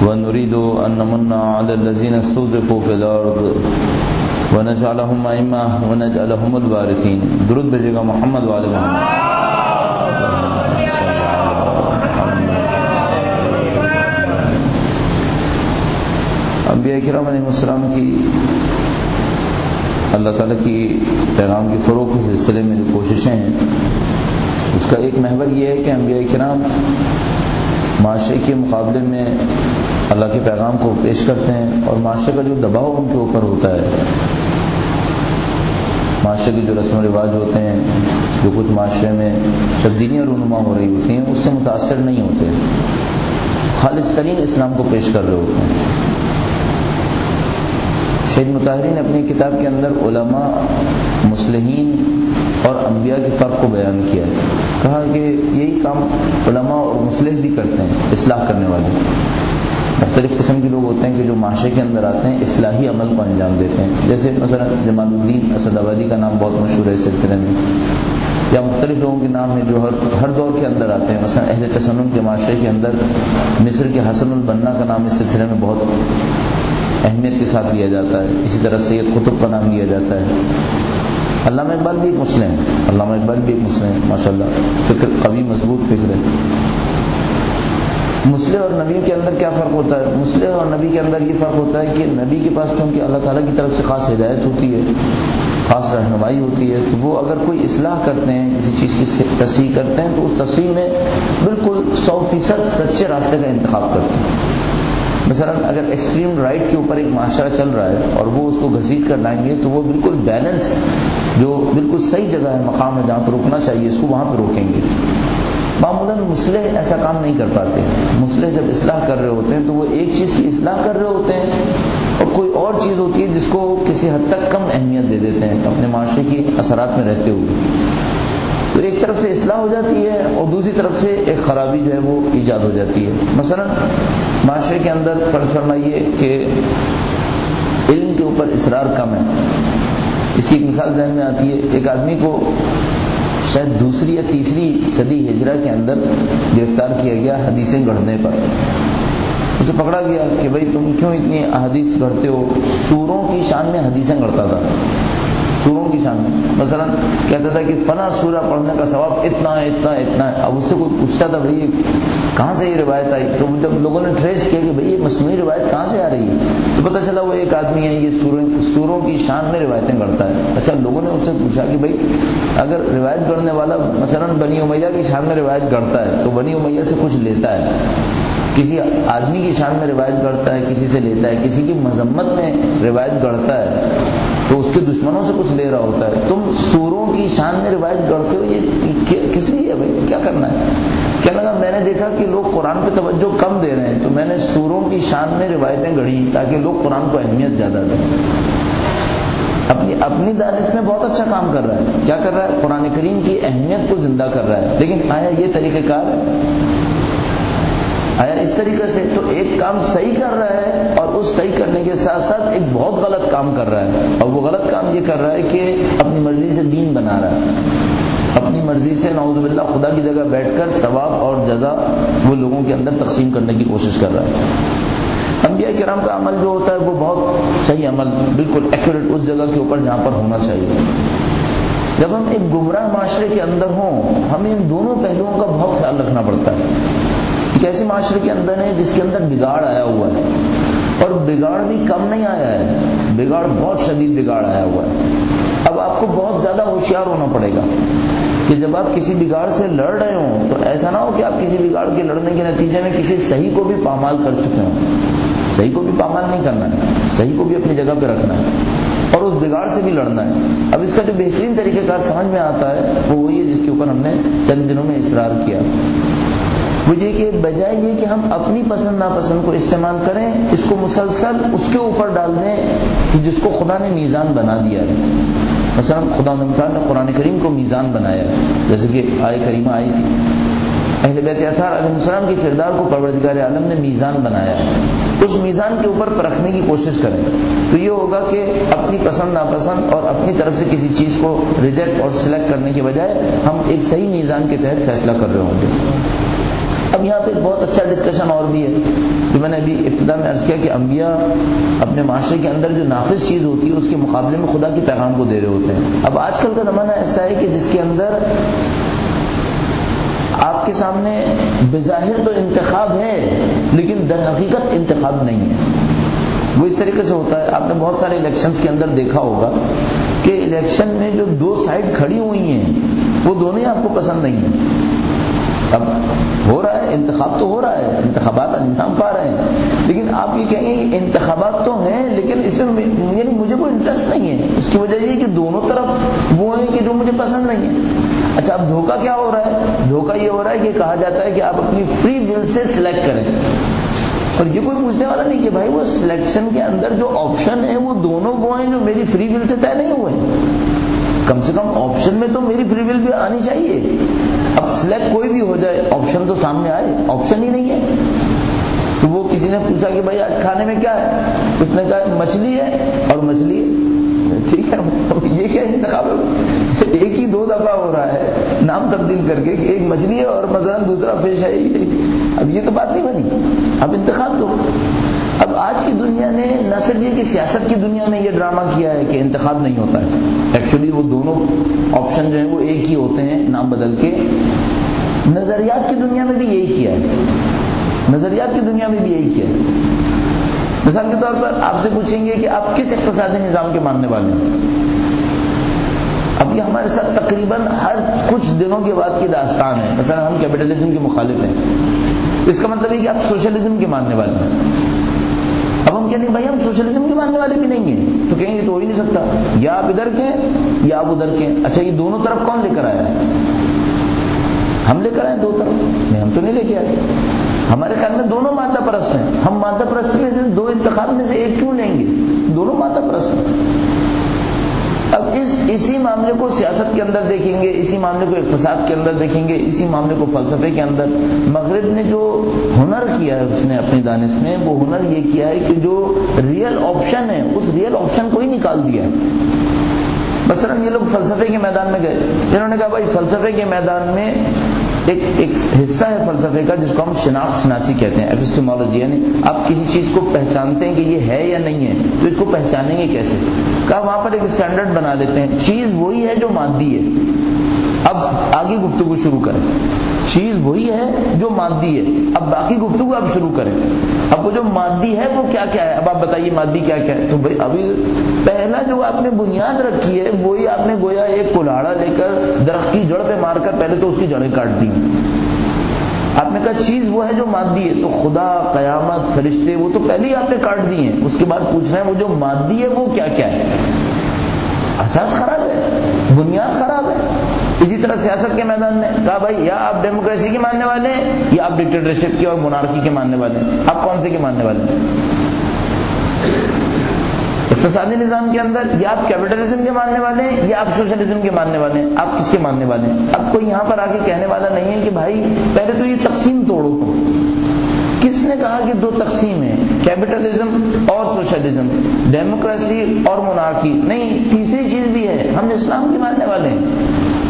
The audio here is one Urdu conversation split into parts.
ونريد أن نمن على الذين استضعفوا في الأرض ونجعلهم أئمة ونجعلهم الوارثين. درود بھیجے گا محمد وعلى محمد. انبیاء کرام علیہ السلام کی اللہ تعالیٰ کی پیغام کے فروغ کے سلسلے میں جو کوششیں ہیں اس کا ایک محور یہ ہے کہ انبیاء کرام معاشرے کے مقابلے میں اللہ کے پیغام کو پیش کرتے ہیں، اور معاشرے کا جو دباؤ ان کے اوپر ہوتا ہے، معاشرے کے جو رسم و رواج ہوتے ہیں، جو کچھ معاشرے میں تبدیلیاں رونما ہو رہی ہوتی ہیں، اس سے متاثر نہیں ہوتے، خالص ترین اسلام کو پیش کر رہے ہوتے ہیں. شیخ مطہری نے اپنی کتاب کے اندر علماء، مصلحین اور انبیاء کے فرق کو بیان کیا ہے. کہا کہ یہی کام علماء اور مصلح بھی کرتے ہیں، اصلاح کرنے والے. مختلف قسم کے لوگ ہوتے ہیں کہ جو معاشرے کے اندر آتے ہیں، اصلاحی عمل کو انجام دیتے ہیں. جیسے مثلا جمال الدین اسد آبادی کا نام بہت مشہور ہے اس سلسلے میں، یا مختلف لوگوں کے نام ہیں جو ہر دور کے اندر آتے ہیں. مثلا اہل تسنن کے معاشرے کے اندر مصر کے حسن البنا کا نام اس سلسلے میں بہت اہمیت کے ساتھ لیا جاتا ہے. اسی طرح سید قطب کا نام لیا جاتا ہے. علامہ اقبال بھی ایک مسلم ہیں، علامہ اقبال بھی ایک مسلم ہیں ماشاءاللہ، فکر قوی مضبوط فکر ہے. مسلح اور نبی کے اندر کیا فرق ہوتا ہے؟ مسلح اور نبی کے اندر یہ فرق ہوتا ہے کہ نبی کے پاس چونکہ اللہ تعالیٰ کی طرف سے خاص ہدایت ہوتی ہے، خاص رہنمائی ہوتی ہے، تو وہ اگر کوئی اصلاح کرتے ہیں، کسی چیز کی تصحیح کرتے ہیں، تو اس تصحیح میں بالکل 100% سچے راستے کا انتخاب کرتے ہیں. مثلا اگر ایکسٹریم رائٹ کے اوپر ایک معاشرہ چل رہا ہے اور وہ اس کو گھسیٹ کر لائیں گے، تو وہ بالکل بیلنس، جو بالکل صحیح جگہ ہے، مقام ہے جہاں پہ روکنا چاہیے، اس کو وہاں پہ روکیں گے. معمولاً مصلح ایسا کام نہیں کر پاتے. مصلح جب اصلاح کر رہے ہوتے ہیں تو وہ ایک چیز کی اصلاح کر رہے ہوتے ہیں، اور کوئی اور چیز ہوتی ہے جس کو کسی حد تک کم اہمیت دے دیتے ہیں اپنے معاشرے کی اثرات میں رہتے ہوئے. تو ایک طرف سے اصلاح ہو جاتی ہے اور دوسری طرف سے ایک خرابی جو ہے وہ ایجاد ہو جاتی ہے. مثلا معاشرے کے اندر فرض فرمائیے کہ علم کے اوپر اصرار کم ہے. اس کی ایک مثال ذہن میں آتی ہے. ایک آدمی کو شاید 2ری یا 3ری صدی ہجرہ کے اندر گرفتار کیا گیا حدیثیں گڑھنے پر. اسے پکڑا گیا کہ بھائی تم کیوں اتنی احادیث گڑھتے ہو؟ سوروں کی شان میں حدیثیں گڑھتا تھا، سوروں کی شان میں. مثلا کہتا تھا کہ فلاں سورہ پڑھنے کا ثواب اتنا ہے اتنا ہے اتنا ہے. اب اس سے کوئی پوچھتا تھا بھائی کہاں سے یہ روایت آئی؟ تو جب لوگوں نے ٹریس کیا کہ بھئی یہ مصنوعی روایت کہاں سے آ رہی ہے، تو پتہ چلا وہ ایک آدمی ہے، یہ سوروں کی شان میں روایتیں گڑھتا ہے. اچھا لوگوں نے اس سے پوچھا کہ بھئی اگر روایت گڑھنے والا مثلا بنی امیہ کی شان میں روایت گڑھتا ہے تو بنی امیہ سے کچھ لیتا ہے، کسی آدمی کی شان میں روایت گڑھتا ہے، کسی سے لیتا ہے، کسی کی مذمت میں روایت گڑھتا ہے تو اس کے دشمنوں سے کچھ لے رہا ہوتا ہے. تم سوروں کی شان میں روایت گڑھتے ہو، یہ کس لیے ہے بھائی؟ کیا کرنا ہے؟ کہنے لگا میں نے دیکھا کہ لوگ قرآن پہ توجہ کم دے رہے ہیں تو میں نے سوروں کی شان میں روایتیں گڑھی تاکہ لوگ قرآن کو اہمیت زیادہ دیں. اپنی دانش میں بہت اچھا کام کر رہا ہے. کیا کر رہا ہے؟ قرآن کریم کی اہمیت کو زندہ کر رہا ہے. لیکن آیا یہ طریقہ کار ہے؟ آیا اس طریقے سے؟ تو ایک کام صحیح کر رہا ہے اور اس صحیح کرنے کے ساتھ ساتھ ایک بہت غلط کام کر رہا ہے. اور وہ غلط کام یہ کر رہا ہے کہ اپنی مرضی سے دین بنا رہا ہے، اپنی مرضی سے نعوذ باللہ خدا کی جگہ بیٹھ کر ثواب اور جزا وہ لوگوں کے اندر تقسیم کرنے کی کوشش کر رہا ہے. انبیاء کرام کا عمل جو ہوتا ہے وہ بہت صحیح عمل، بالکل ایکوریٹ اس جگہ کے اوپر جہاں پر ہونا چاہیے. جب ہم ایک گمراہ معاشرے کے اندر ہوں، ہمیں ان دونوں پہلوؤں کا بہت خیال رکھنا پڑتا ہے. ایک ایسے معاشرے کے اندر ہے جس کے اندر بگاڑ آیا ہوا ہے، اور بگاڑ بھی کم نہیں آیا ہے، بگاڑ بہت شدید بگاڑ آیا ہوا ہے. اب آپ کو بہت زیادہ ہوشیار ہونا پڑے گا کہ جب آپ کسی بگاڑ سے لڑ رہے ہوں تو ایسا نہ ہو کہ آپ کسی بگاڑ کے لڑنے کے نتیجے میں کسی صحیح کو بھی پامال کر چکے ہوں. صحیح کو بھی پامال نہیں کرنا ہے، صحیح کو بھی اپنی جگہ پہ رکھنا ہے اور اس بگاڑ سے بھی لڑنا ہے. اب اس کا جو بہترین طریقہ کار سمجھ میں آتا ہے وہ وہی ہے جس کے اوپر ہم نے چند دنوں میں اصرار کیا. وہ یہ کہ بجائے یہ کہ ہم اپنی پسند ناپسند کو استعمال کریں، اس کو مسلسل اس کے اوپر ڈال دیں کہ جس کو خدا نے میزان بنا دیا ہے. مثلا خدا نے قرآن کریم کو میزان بنایا ہے، جیسے کہ آیہ کریمہ آئی تھی اہل بیت اطہار علیہ السلام کے کردار کو پروردگار عالم نے میزان بنایا ہے. اس میزان کے اوپر پرکھنے کی کوشش کریں تو یہ ہوگا کہ اپنی پسند ناپسند اور اپنی طرف سے کسی چیز کو ریجیکٹ اور سلیکٹ کرنے کے بجائے ہم ایک صحیح میزان کے تحت فیصلہ کر رہے ہوں گے. اب یہاں پہ ایک بہت اچھا ڈسکشن اور بھی ہے کہ میں نے ابھی ابتدا میں عرض کیا کہ انبیاء اپنے معاشرے کے اندر جو نافذ چیز ہوتی ہے اس کے مقابلے میں خدا کے پیغام کو دے رہے ہوتے ہیں. اب آج کل کا زمانہ ایسا ہے کہ جس کے اندر آپ کے سامنے بظاہر تو انتخاب ہے لیکن در حقیقت انتخاب نہیں ہے. وہ اس طریقے سے ہوتا ہے، آپ نے بہت سارے الیکشنز کے اندر دیکھا ہوگا کہ الیکشن میں جو دو سائڈ کھڑی ہوئی ہیں وہ دونوں ہی آپ کو پسند نہیں ہیں. اب ہو رہا ہے انتخاب تو ہو رہا ہے، انتخابات انجام پا رہے ہیں، لیکن آپ یہ کہیں گے کہ انتخابات تو ہیں لیکن اس میں یعنی مجھے کوئی انٹرسٹ نہیں ہے. اس کی وجہ یہ کہ دونوں طرف وہ ہیں کہ جو مجھے پسند نہیں ہے. اچھا اب دھوکہ کیا ہو رہا ہے؟ دھوکہ یہ ہو رہا ہے کہ کہا جاتا ہے کہ آپ اپنی فری ول سے سلیکٹ کریں، اور یہ کوئی پوچھنے والا نہیں کہ بھائی وہ سلیکشن کے اندر جو آپشن ہے وہ دونوں وہ ہیں جو میری فری ول سے طے نہیں ہوئے ہیں. کم سے کم آپشن میں تو میری فری ول بھی آنی چاہیے. اب سلیکٹ کوئی بھی ہو جائے آپشن تو سامنے آئے، آپشن ہی نہیں ہے. تو وہ کسی نے پوچھا کہ بھائی آج کھانے میں کیا ہے؟ اس نے کہا مچھلی ہے اور مچھلی ہے. ٹھیک ہے، یہ کیا انتخاب ہے؟ ایک ہی دو دفعہ ہو رہا ہے نام تبدیل کر کے کہ ایک مچھلی ہے اور مثلا دوسرا فش ہے. اب یہ تو بات نہیں بنی، اب انتخاب دو. اب آج کی دنیا نے نہ صرف یہ کہ سیاست کی دنیا میں یہ ڈرامہ کیا ہے کہ انتخاب نہیں ہوتا ہے، ایکچولی وہ دونوں آپشن جو ہیں وہ ایک ہی ہوتے ہیں نام بدل کے. نظریات کی دنیا میں بھی یہی کیا ہے، نظریات کی دنیا میں بھی یہی کیا ہے. مثال کے طور پر آپ سے پوچھیں گے کہ آپ کس اقتصادی نظام کے ماننے والے ہیں؟ اب یہ ہمارے ساتھ تقریباً ہر کچھ دنوں کے بعد کی داستان ہے. مثلا ہم کیپٹلزم کے مخالف ہیں، اس کا مطلب ہے کہ آپ سوشلزم کے ماننے والے ہیں. اب ہم کہیں گے بھائی ہم سوشلزم کے ماننے والے بھی نہیں ہیں، تو کہیں گے تو ہو ہی نہیں سکتا، یا آپ ادھر کے یا آپ ادھر کے. اچھا یہ دونوں طرف کون لے کر آیا ہے؟ ہم لے کر آئے دو طرف؟ نہیں، ہم تو نہیں لے کے آئے. ہمارے خیال میں دونوں مادہ پرست ہیں. ہم مادہ پرست میں سے دو انتخاب میں سے ایک کیوں لیں گے؟ دونوں مادہ پرست ہیں. اب اسی معاملے کو سیاست کے اندر دیکھیں گے، اسی معاملے کو اقتصاد کے اندر دیکھیں گے، اسی معاملے کو فلسفے کے اندر. مغرب نے جو ہنر کیا ہے اس نے اپنی دانش میں، وہ ہنر یہ کیا ہے کہ جو ریئل آپشن ہے اس ریئل آپشن کو ہی نکال دیا ہے. مثلا یہ لوگ فلسفے کے میدان میں گئے، انہوں نے کہا بھائی فلسفے کے میدان میں ایک حصہ ہے فلسفے کا جس کو ہم شناخت شناسی کہتے ہیں، ایپسٹیمولوجی، یعنی آپ کسی چیز کو پہچانتے ہیں کہ یہ ہے یا نہیں ہے، تو اس کو پہچانیں گے کیسے؟ کہا وہاں پر ایک اسٹینڈرڈ بنا لیتے ہیں، چیز وہی ہے جو مادی ہے. اب آگے گفتگو شروع کریں. چیز وہی ہے جو مادی ہے، اب باقی گفتگو آپ شروع کریں. اب وہ جو مادی ہے وہ کیا کیا ہے؟ اب آپ بتائیے مادی کیا کیا ہے. تو بھائی ابھی پہلا جو آپ نے بنیاد رکھی ہے وہی آپ نے گویا ایک کلاڑا لے کر درخت کی جڑ پہ مار کر پہلے تو اس کی جڑیں کاٹ دی. آپ نے کہا چیز وہ ہے جو مادی ہے، تو خدا، قیامت، فرشتے وہ تو پہلے ہی آپ نے کاٹ دی ہیں. اس کے بعد پوچھ رہے ہیں وہ جو مادی ہے وہ کیا کیا ہے. اساس خراب ہے، بنیاد خراب ہے. اسی طرح سیاست کے میدان میں کہا بھائی یا آپ ڈیموکریسی کے ماننے والے ہیں یا آپ ڈکٹیٹرشپ کے اور مونارکی کے ماننے والے ہیں. آپ کون سے کے ماننے والے ہیں؟ اقتصادی نظام کے اندر یا آپ کیپٹلزم کے ماننے والے ہیں یا آپ سوشلزم کے ماننے والے ہیں. آپ کس کے ماننے والے ہیں؟ اب کوئی یہاں پر آ کے کہنے والا نہیں ہے کہ بھائی پہلے تو یہ تقسیم توڑو. کس نے کہا کہ دو تقسیم ہیں، کیپٹلزم اور سوشلزم، ڈیموکریسی اور مونارکی؟ نہیں، تیسری چیز بھی ہے، ہم اسلام کے ماننے والے ہیں.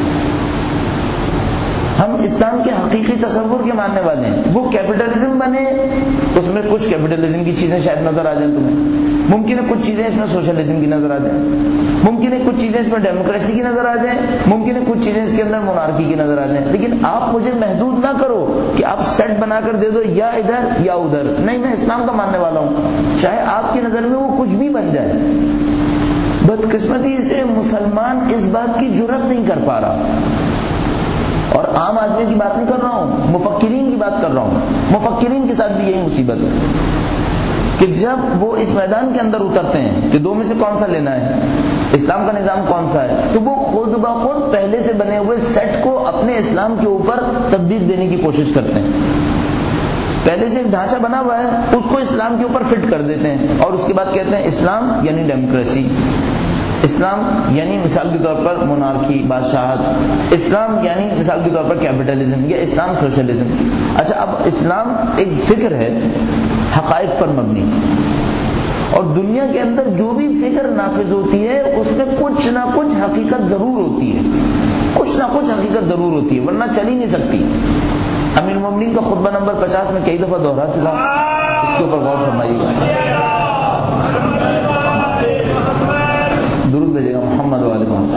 ہم اسلام کے حقیقی تصور کے ماننے والے ہیں. وہ کیپٹلزم بنے، اس میں کچھ کیپٹلزم کی چیزیں شاید نظر آ جائیں تمہیں، ممکن ہے کچھ چیزیں اس میں سوشلزم کی نظر آ جائیں، ممکن ہے کچھ چیزیں اس میں ڈیموکریسی کی نظر آ جائیں، ممکن ہے کچھ چیزیں اس کے اندر مونارکی کی نظر آ جائیں. لیکن آپ مجھے محدود نہ کرو کہ آپ سیٹ بنا کر دے دو یا ادھر یا ادھر. نہیں، میں اسلام کا ماننے والا ہوں، چاہے آپ کی نظر میں وہ کچھ بھی بن جائے. بدقسمتی سے مسلمان اس بات کی جرات نہیں کر پا رہا. اور عام آدمی کی بات نہیں کر رہا ہوں، مفکرین کی بات کر رہا ہوں. مفکرین کے ساتھ بھی یہی مصیبت ہے کہ جب وہ اس میدان کے اندر اترتے ہیں کہ دو میں سے کون سا لینا ہے، اسلام کا نظام کون سا ہے، تو وہ خود بخود پہلے سے بنے ہوئے سیٹ کو اپنے اسلام کے اوپر تطبیق دینے کی کوشش کرتے ہیں. پہلے سے ایک ڈھانچہ بنا ہوا ہے اس کو اسلام کے اوپر فٹ کر دیتے ہیں اور اس کے بعد کہتے ہیں اسلام یعنی ڈیموکریسی، اسلام یعنی مثال کے طور پر مونارکی، بادشاہت، اسلام یعنی مثال کے طور پر کیپٹلزم یا اسلام سوشلزم. اچھا اب اسلام ایک فکر ہے حقائق پر مبنی، اور دنیا کے اندر جو بھی فکر نافذ ہوتی ہے اس میں کچھ نہ کچھ حقیقت ضرور ہوتی ہے، کچھ نہ کچھ حقیقت ضرور ہوتی ہے، ورنہ چل ہی نہیں سکتی. امیر المومنین کا خطبہ نمبر 50 میں کئی دفعہ دوہرا چکا. اس کے اوپر غور فرمائیے گا. درود بھیجے گا محمد والے محمد.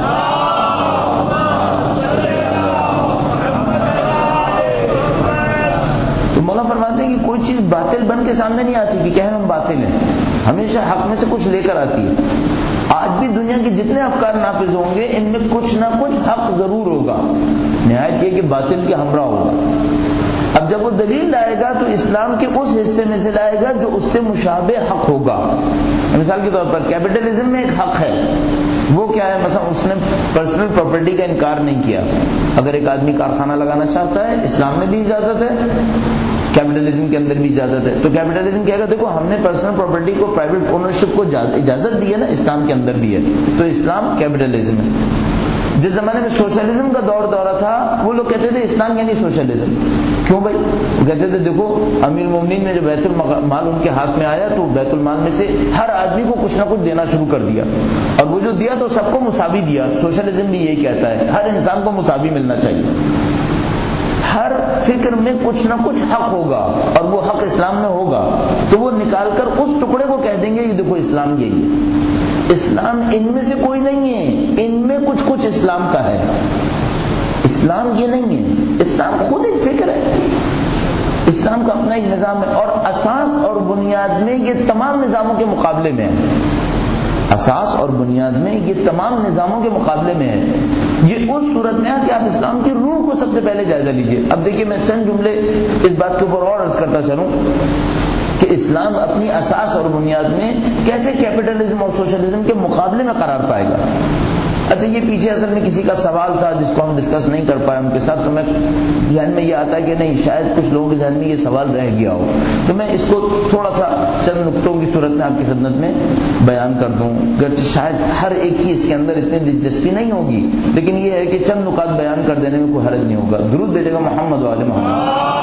تو مولا فرماتے ہیں کہ کوئی چیز باطل بن کے سامنے نہیں آتی کہ کہیں ہم باطل ہیں، ہمیشہ حق میں سے کچھ لے کر آتی ہے. آج بھی دنیا کے جتنے افکار نافذ ہوں گے ان میں کچھ نہ کچھ حق ضرور ہوگا، نہایت یہ کہ باطل کے ہمراہ ہوگا. اب جب وہ دلیل لائے گا تو اسلام کے اس حصے میں سے لائے گا جو اس سے مشابہ حق ہوگا. مثال کے طور پر کیپٹلزم میں ایک حق ہے، وہ کیا ہے؟ مثلا اس نے پرسنل پراپرٹی کا انکار نہیں کیا. اگر ایک آدمی کارخانہ لگانا چاہتا ہے، اسلام میں بھی اجازت ہے، کیپٹلزم کے اندر بھی اجازت ہے. تو کیپٹلزم کہے گا دیکھو ہم نے پرسنل پراپرٹی کو، پرائیویٹ اونرشپ کو اجازت دی ہے نا، اسلام کے اندر بھی ہے، تو اسلام کیپٹلزم ہے. جس زمانے میں سوشلزم کا دورہ تھا وہ لوگ کہتے تھے اسلام یعنی سوشلزم. کیوں بھائی؟ وہ کہتے تھے دیکھو امیر المومنین میں جب بیت المال ان کے ہاتھ میں آیا تو بیت المال میں سے ہر آدمی کو کچھ نہ کچھ دینا شروع کر دیا، اور وہ جو دیا تو سب کو مساوی دیا. سوشلزم بھی یہی کہتا ہے ہر انسان کو مساوی ملنا چاہیے. ہر فکر میں کچھ نہ کچھ حق ہوگا اور وہ حق اسلام میں ہوگا تو وہ نکال کر اس ٹکڑے کو کہہ دیں گے کہ دیکھو اسلام یہی ہے. اسلام ان میں سے کوئی نہیں ہے، ان میں کچھ اسلام کا ہے. اسلام یہ نہیں ہے، اسلام خود ایک فکر ہے، اسلام کا اپنا ایک نظام ہے، اور اساس اور بنیاد میں یہ تمام نظاموں کے مقابلے میں ہے. اساس اور بنیاد میں یہ تمام نظاموں کے مقابلے میں ہے. یہ اس صورت میں ہے کہ آپ اسلام کی روح کو سب سے پہلے جائزہ لیجئے. اب دیکھیے میں چند جملے اس بات کے اوپر اور عرض کرتا چلوں کہ اسلام اپنی اساس اور بنیاد میں کیسے کیپٹلزم اور سوشلزم کے مقابلے میں قرار پائے گا. اچھا یہ پیچھے اصل میں کسی کا سوال تھا جس کو ہم ڈسکس نہیں کر پائے ان کے ساتھ، تو میں ذہن میں یہ آتا ہے کہ نہیں شاید کچھ لوگوں کے ذہن میں یہ سوال رہ گیا ہو، تو میں اس کو تھوڑا سا چند نقطوں کی صورت میں آپ کی خدمت میں بیان کر دوں. گرچہ شاید ہر ایک کی اس کے اندر اتنی دلچسپی نہیں ہوگی، لیکن یہ ہے کہ چند نکات بیان کر دینے میں کوئی حرج نہیں ہوگا. درود بھیجے گا محمد وعلى محمد.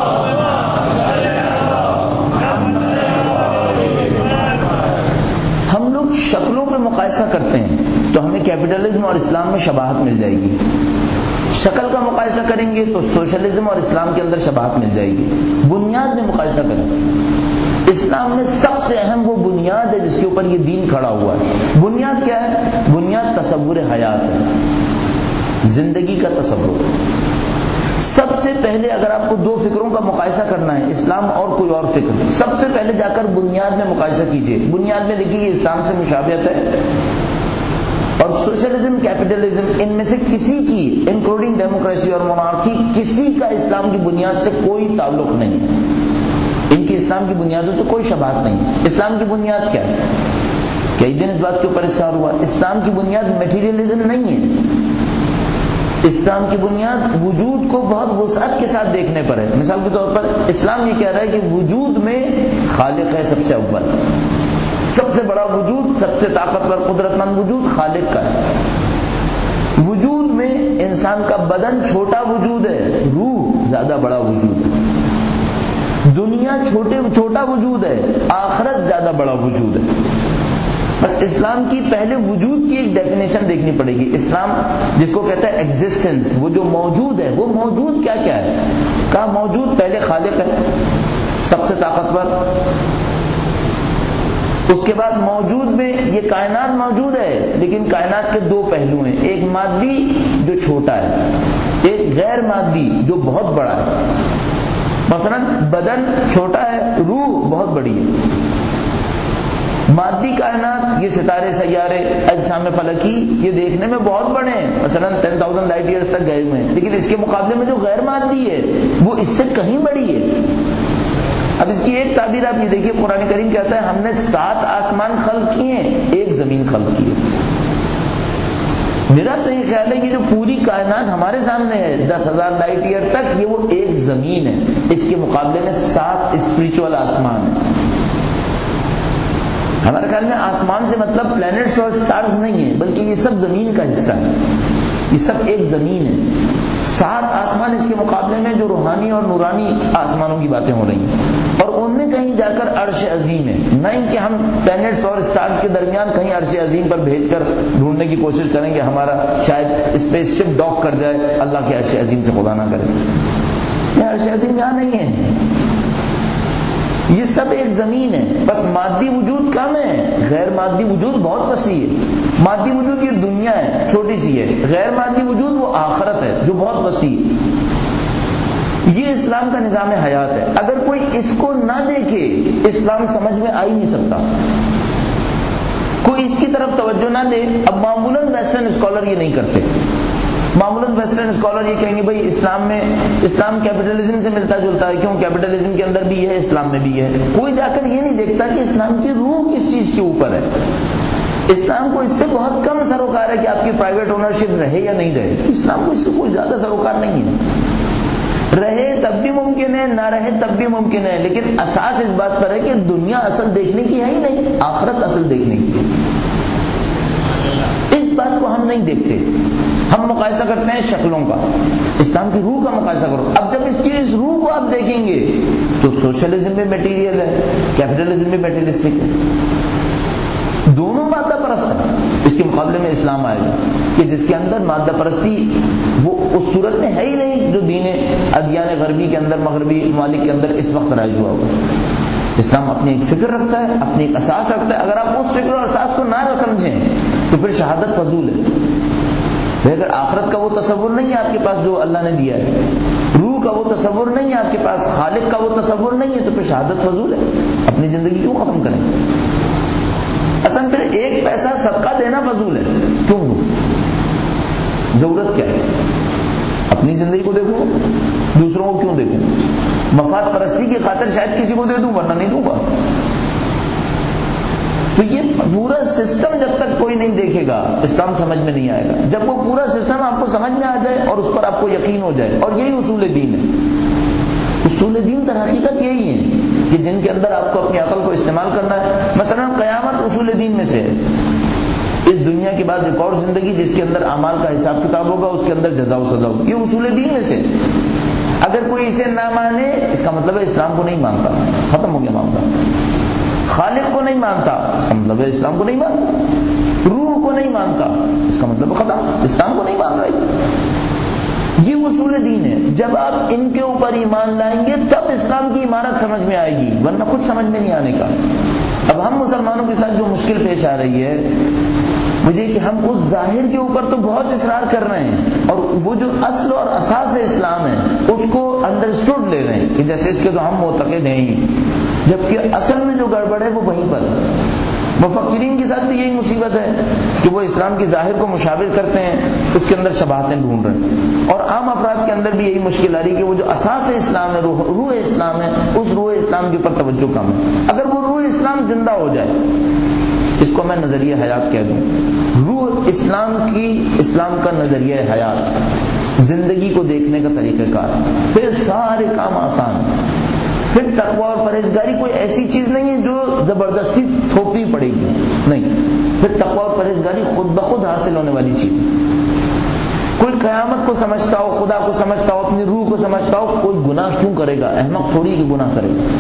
ہم لوگ شکلوں پہ مقایسہ کرتے ہیں تو ہمیں کیپٹلزم اور اسلام میں شباہت مل جائے گی. شکل کا مقایسہ کریں گے تو سوشلزم اور اسلام کے اندر شباہت مل جائے گی. بنیاد میں مقایسہ کریں، اسلام میں سب سے اہم وہ بنیاد ہے جس کے اوپر یہ دین کھڑا ہوا ہے. بنیاد کیا ہے؟ بنیاد تصور حیات ہے، زندگی کا تصور. سب سے پہلے اگر آپ کو دو فکروں کا مقایسہ کرنا ہے، اسلام اور کوئی اور فکر، سب سے پہلے جا کر بنیاد میں مقایسہ کیجئے. بنیاد میں دیکھیے اسلام سے مشابہت ہے، اور سوشلزم کیپٹلزم ان میں سے کسی کی انکلوڈنگ ڈیموکریسی اور مونارکی کسی کا اسلام کی بنیاد سے کوئی تعلق نہیں. ان کی اسلام کی بنیادوں سے کوئی شباہت نہیں. اسلام کی بنیاد کیا ہے؟ کئی دن اس بات کے اوپر اصرار ہوا. اسلام کی بنیاد میٹیریلزم نہیں ہے. اسلام کی بنیاد وجود کو بہت وسعت کے ساتھ دیکھنے پر ہے. مثال کے طور پر اسلام یہ کہہ رہا ہے کہ وجود میں خالق ہے سب سے اول، سب سے بڑا وجود، سب سے طاقتور قدرت مند وجود خالق کا ہے. وجود میں انسان کا بدن چھوٹا وجود ہے، روح زیادہ بڑا وجود ہے. دنیا چھوٹا وجود ہے، آخرت زیادہ بڑا وجود ہے. بس اسلام کی پہلے وجود کی ایک ڈیفینیشن دیکھنی پڑے گی. اسلام جس کو کہتا ہے ایگزسٹنس، وہ جو موجود ہے، وہ موجود کیا کیا ہے؟ کہا موجود پہلے خالق ہے سب سے طاقتور، اس کے بعد موجود میں یہ کائنات موجود ہے، لیکن کائنات کے دو پہلو ہیں، ایک مادی جو چھوٹا ہے، ایک غیر مادی جو بہت بڑا ہے. مثلا بدن چھوٹا ہے، روح بہت بڑی ہے. مادی کائنات یہ ستارے سیارے اجسام فلکی یہ دیکھنے میں بہت بڑے ہیں، مثلا 10,000 لائٹ ایئرز تک گئے ہوئے ہیں، لیکن اس کے مقابلے میں جو غیر مادی ہے وہ اس سے کہیں بڑی ہے. اب اس کی ایک تعبیر آپ یہ دیکھیے، قرآن کریم کہتا ہے ہم نے 7 آسمان خلق کیے ہیں، 1 زمین خلق کی ہے. میرا تو یہ خیال ہے کہ جو پوری کائنات ہمارے سامنے ہے 10,000 لائٹ ایئر تک، یہ وہ 1 زمین ہے، اس کے مقابلے میں 7 اسپریچول آسمان ہیں. ہمارے خیال میں آسمان سے مطلب پلینٹس اور سٹارز نہیں ہے، بلکہ یہ سب زمین کا حصہ ہے، یہ سب ایک زمین ہے. 7 آسمان اس کے مقابلے میں جو روحانی اور نورانی آسمانوں کی باتیں ہو رہی ہیں، اور ان میں کہیں جا کر عرش عظیم ہے. نہیں کہ ہم پلینٹس اور سٹارز کے درمیان کہیں عرش عظیم پر بھیج کر ڈھونڈنے کی کوشش کریں گے ہمارا شاید اسپیس شپ ڈاک کر جائے، اللہ کے عرش عظیم سے خدا نہ کرے. یہ عرش عظیم یہاں نہیں ہے، یہ سب ایک زمین ہے، بس مادی وجود کم ہے، غیر مادی وجود بہت وسیع ہے۔ مادی وجود یہ دنیا ہے، چھوٹی سی ہے، غیر مادی وجود وہ آخرت ہے جو بہت وسیع ہے۔ یہ اسلام کا نظام حیات ہے۔ اگر کوئی اس کو نہ دیکھے اسلام سمجھ میں آ ہی نہیں سکتا، کوئی اس کی طرف توجہ نہ دے۔ اب معمولاً ویسٹرن اسکالر یہ نہیں کرتے، معمولاً ویسٹرن اسکالر یہ کہیں گے بھائی اسلام کیپٹلزم سے ملتا جلتا ہے، کیوں؟ کیپٹلزم کے اندر بھی ہے، اسلام میں بھی ہے۔ کوئی جا کر یہ نہیں دیکھتا کہ اسلام کی روح کس چیز کے اوپر ہے۔ اسلام کو اس سے بہت کم سروکار ہے کہ آپ کی پرائیویٹ اونرشپ رہے یا نہیں رہے، اسلام کو اس سے کوئی زیادہ سروکار نہیں ہے۔ رہے تب بھی ممکن ہے، نہ رہے تب بھی ممکن ہے، لیکن اساس اس بات پر ہے کہ دنیا اصل دیکھنے کی ہے ہی نہیں، آخرت اصل دیکھنے کی ہے۔ اس بات کو ہم نہیں دیکھتے، ہم مقایسہ کرتے ہیں شکلوں کا۔ اسلام کی روح کا مقایسہ کرو۔ اب جب اس روح کو آپ دیکھیں گے تو سوشلزم بھی میٹیریل ہے، کیپٹلزم بھی میٹیریلسٹک ہے، دونوں مادہ پرست ہیں۔ اس کے مقابلے میں اسلام آئے گا کہ جس کے اندر مادہ پرستی وہ اس صورت میں ہے ہی نہیں جو دین ادیان غربی کے اندر، مغربی ممالک کے اندر اس وقت رائج ہوا ہوگا۔ اسلام اپنی ایک فکر رکھتا ہے، اپنی ایک اساس رکھتا ہے۔ اگر آپ اس فکر اور اساس کو نہ سمجھیں تو پھر شہادت فضول ہے۔ اگر آخرت کا وہ تصور نہیں ہے آپ کے پاس جو اللہ نے دیا ہے، روح کا وہ تصور نہیں ہے آپ کے پاس، خالق کا وہ تصور نہیں ہے، تو پھر شہادت فضول ہے۔ اپنی زندگی کیوں ختم کریں؟ اصل پھر ایک پیسہ صدقہ دینا فضول ہے، کیوں دوں؟ ضرورت کیا ہے؟ اپنی زندگی کو دیکھوں، دوسروں کو کیوں دیکھوں؟ مفاد پرستی کی خاطر شاید کسی کو دے دوں، ورنہ نہیں دوں گا۔ تو یہ پورا سسٹم جب تک کوئی نہیں دیکھے گا اسلام سمجھ میں نہیں آئے گا۔ جب وہ پورا سسٹم آپ کو سمجھ میں آ جائے اور اس پر آپ کو یقین ہو جائے، اور یہی اصول دین ہے۔ اصول دین در حقیقت یہی ہے کہ جن کے اندر آپ کو اپنی عقل کو استعمال کرنا ہے۔ مثلا قیامت اصول دین میں سے ہے۔ اس دنیا کے بعد ایک اور زندگی جس کے اندر اعمال کا حساب کتاب ہوگا، اس کے اندر جزا و سزا ہوگی، یہ اصول دین میں سے۔ اگر کوئی اسے نہ مانے اس کا مطلب ہے اسلام کو نہیں مانتا، ختم ہو گیا معاملہ۔ خالق کو نہیں مانتا اس کا مطلب ہے اسلام کو نہیں مانتا، روح کو نہیں مانتا اس کا مطلب ختم، اسلام کو نہیں مان رہا۔ یہ اصول دین ہے۔ جب آپ ان کے اوپر ایمان لائیں گے تب اسلام کی عمارت سمجھ میں آئے گی، ورنہ کچھ سمجھ میں نہیں آنے کا۔ اب ہم مسلمانوں کے ساتھ جو مشکل پیش آ رہی ہے مجھے کہ ہم اس ظاہر کے اوپر تو بہت اصرار کر رہے ہیں، اور وہ جو اصل اور اساس اسلام ہے اس کو انڈرسٹوڈ لے رہے ہیں کہ جیسے اس کے تو ہم معتقد ہیں ہی، جبکہ اصل میں جو گڑبڑ ہے وہ وہیں پر ہے۔ مفکرین کے ساتھ بھی یہی مصیبت ہے کہ وہ اسلام کی ظاہر کو مشابہ کرتے ہیں، اس کے اندر شباہتیں ڈھونڈ رہے ہیں، اور عام افراد کے اندر بھی یہی مشکل آ رہی ہے کہ وہ جو اساس اسلام ہے، روح اسلام ہے، اس روح اسلام کے اوپر توجہ کم ہے۔ اگر وہ روح اسلام زندہ ہو جائے، اس کو میں نظریہ حیات کہہ دوں، روح اسلام کا نظریہ حیات، زندگی کو دیکھنے کا طریقہ کار، پھر سارے کام آسان۔ پھر تقویٰ اور پرہیزگاری کوئی ایسی چیز نہیں ہے جو زبردستی تھوپنی پڑے گی، نہیں، پھر تقویٰ اور پرہیزگاری خود بخود حاصل ہونے والی چیز ہے۔ کوئی قیامت کو سمجھتا ہو، خدا کو سمجھتا ہو، اپنی روح کو سمجھتا ہو، کوئی گناہ کیوں کرے گا؟ احمق تھوڑی کہ گناہ کرے گا۔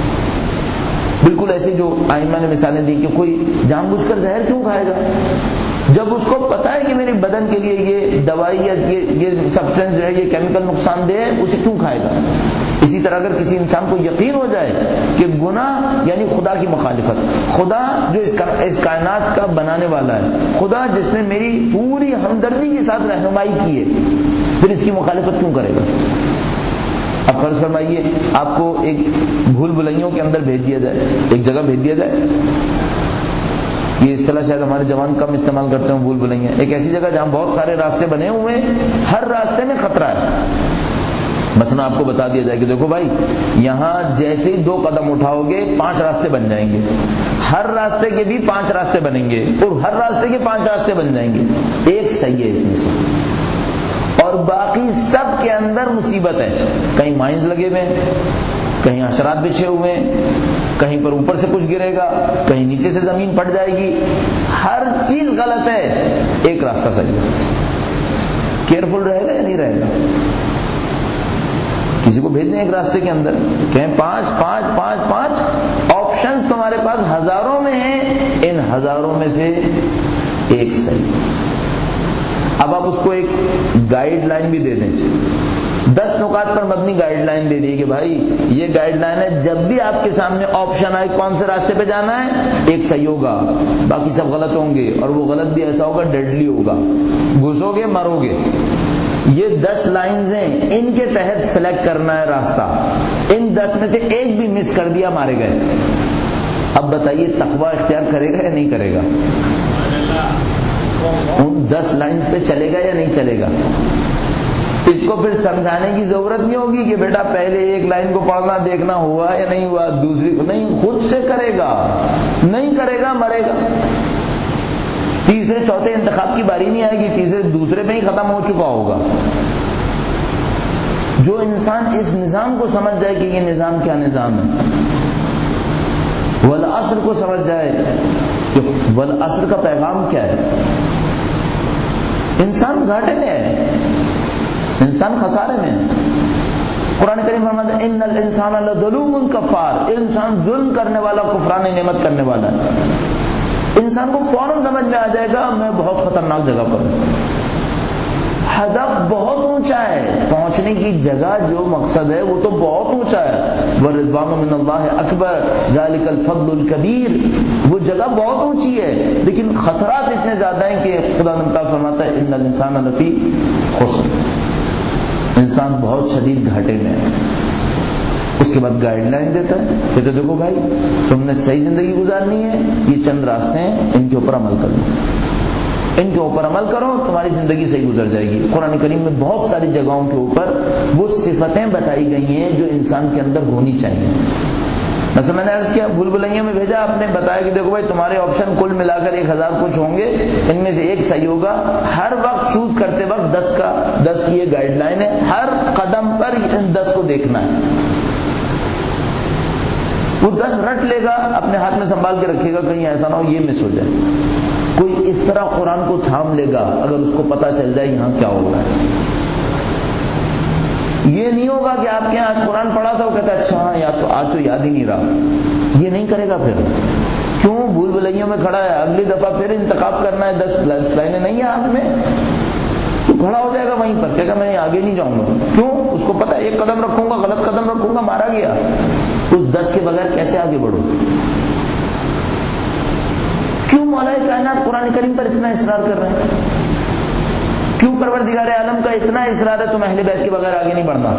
بالکل ایسے جو آئمہ نے مثالیں دی کہ کوئی جان بوجھ کر زہر کیوں کھائے گا؟ جب اس کو پتا ہے کہ میرے بدن کے لیے یہ دوائی یا یہ سبسٹینس جو ہے یہ کیمیکل نقصان دہ ہے، اسے کیوں کھائے گا؟ اسی طرح اگر کسی انسان کو یقین ہو جائے کہ گناہ یعنی خدا کی مخالفت، خدا جو اس کائنات کا بنانے والا ہے، خدا جس نے میری پوری ہمدردی کے ساتھ رہنمائی کی ہے، پھر اس کی مخالفت کیوں کرے گا؟ اب فرض فرمائیے آپ کو ایک بھول بھلائیوں کے اندر بھیج دیا جائے، ایک جگہ بھیج دیا جائے، یہ اصطلاح شاید ہمارے جوان کم استعمال کرتے ہیں، بھول بھلائیاں، ایک ایسی جگہ جہاں بہت سارے راستے بنے ہوئے ہیں، ہر راستے میں خطرہ ہے۔ مثلا آپ کو بتا دیا جائے کہ دیکھو بھائی یہاں جیسے ہی 2 قدم اٹھاؤ گے 5 راستے بن جائیں گے، ہر راستے کے بھی 5 راستے بنیں گے، اور ہر راستے کے 5 راستے بن جائیں گے، ایک صحیح ہے اس میں سے، اور باقی سب کے اندر مصیبت ہے، کہیں مائنز لگے ہوئے ہیں، کہیں حشرات بچھے ہوئے ہیں، کہیں پر اوپر سے کچھ گرے گا، کہیں نیچے سے زمین پھٹ جائے گی، ہر چیز غلط ہے، ایک راستہ صحیح ہے۔ کیئرفل رہے گا یا نہیں رہے گا؟ کسی کو بھیج دیں ایک راستے کے اندر، کہیں 5 آپشنز تمہارے پاس ہزاروں میں ہیں، ان ہزاروں میں سے ایک صحیح۔ اب آپ اس کو ایک گائیڈ لائن بھی دے دیں، 10 نکات پر مبنی گائیڈ لائن دے دی کہ بھائی یہ گائیڈ لائن ہے، جب بھی آپ کے سامنے آپشن آئے کون سے راستے پہ جانا ہے، ایک صحیح ہوگا، باقی سب غلط ہوں گے، اور وہ غلط بھی ایسا ہوگا ڈیڈلی ہوگا، گھسو گے مرو گے۔ یہ 10 لائنز ہیں، ان کے تحت سلیکٹ کرنا ہے راستہ، ان 10 میں سے ایک بھی مس کر دیا مارے گئے۔ اب بتائیے تقویٰ اختیار کرے گا یا نہیں کرے گا؟ ان 10 لائنز پہ چلے گا یا نہیں چلے گا؟ اس کو پھر سمجھانے کی ضرورت نہیں ہوگی کہ بیٹا پہلے ایک لائن کو پڑھنا دیکھنا ہوا یا نہیں ہوا، دوسری کو نہیں، خود سے کرے گا، نہیں کرے گا مرے گا۔ تیسرے چوتھے انتخاب کی باری نہیں آئے گی، تیسرے دوسرے میں ہی ختم ہو چکا ہوگا۔ جو انسان اس نظام کو سمجھ جائے کہ یہ نظام کیا نظام ہے، والعصر کو سمجھ جائے کہ والعصر کا پیغام کیا ہے، انسان گھاٹے میں ہے، انسان خسارے میں ہے۔ قرآن کریم فرماتا ہے ان الانسان لظلوم کفار، انسان ظلم کرنے والا، کفران نعمت کرنے والا ہے۔ انسان کو فوراً سمجھ میں آ جائے گا میں بہت خطرناک جگہ پر ہوں، ہدف بہت اونچا ہے، پہنچنے کی جگہ جو مقصد ہے وہ تو بہت اونچا ہے، ورضوان من اللہ اکبر ذالک الفضل الکبیر، وہ جگہ بہت اونچی ہے، لیکن خطرات اتنے زیادہ ہیں کہ خدا تعالیٰ فرماتا ہے ان الانسان لفی خسر، انسان بہت شدید گھاٹے میں ہے۔ اس کے بعد گائیڈ لائن دیتا ہے، کہتے دیکھو بھائی تم نے صحیح زندگی گزارنی ہے، یہ چند راستے ہیں، ان کے اوپر عمل کرو، ان کے اوپر عمل کرو، تمہاری زندگی صحیح گزر جائے گی۔ قرآن کریم میں بہت ساری جگہوں کے اوپر وہ صفتیں بتائی گئی ہیں جو انسان کے اندر ہونی چاہیے۔ مثلا میں نے عرض کیا بھول بھلائیوں میں بھیجا، آپ نے بتایا کہ دیکھو بھائی تمہارے آپشن کل ملا کر 1000 کچھ ہوں گے، ان میں سے ایک صحیح ہوگا۔ ہر وقت چوز کرتے وقت 10 کی یہ گائیڈ لائن ہے، ہر قدم پر ان 10 کو دیکھنا ہے۔ وہ 10 رٹ لے گا، اپنے ہاتھ میں سنبھال کے رکھے گا، کہیں ایسا نہ ہو یہ مس ہو جائے۔ کوئی اس طرح قرآن کو تھام لے گا اگر اس کو پتا چل جائے یہاں کیا ہو رہا ہے۔ یہ نہیں ہوگا کہ آپ کے یہاں آج قرآن پڑھا تھا، وہ کہتا ہے اچھا ہاں یاد تو آج تو یاد ہی نہیں رہا، یہ نہیں کرے گا۔ پھر کیوں؟ بھول بھلائیوں میں کھڑا ہے، اگلی دفعہ پھر انتخاب کرنا ہے، 10 لائنیں نہیں ہیں ہاتھ میں، تو کھڑا ہو جائے گا وہیں پر، کہے گا میں آگے نہیں جاؤں گا۔ کیوں؟ اس کو پتا ہے ایک قدم رکھوں گا، غلط قدم رکھوں گا، مارا گیا۔ اس 10 کے بغیر کیسے آگے بڑھو؟ کیوں مولا کائنات قرآن کریم پر اتنا اصرار کر رہے ہیں؟ کیوں پروردگار عالم کا اتنا اصرار ہے تم اہل بیت کے بغیر آگے نہیں بڑھنا؟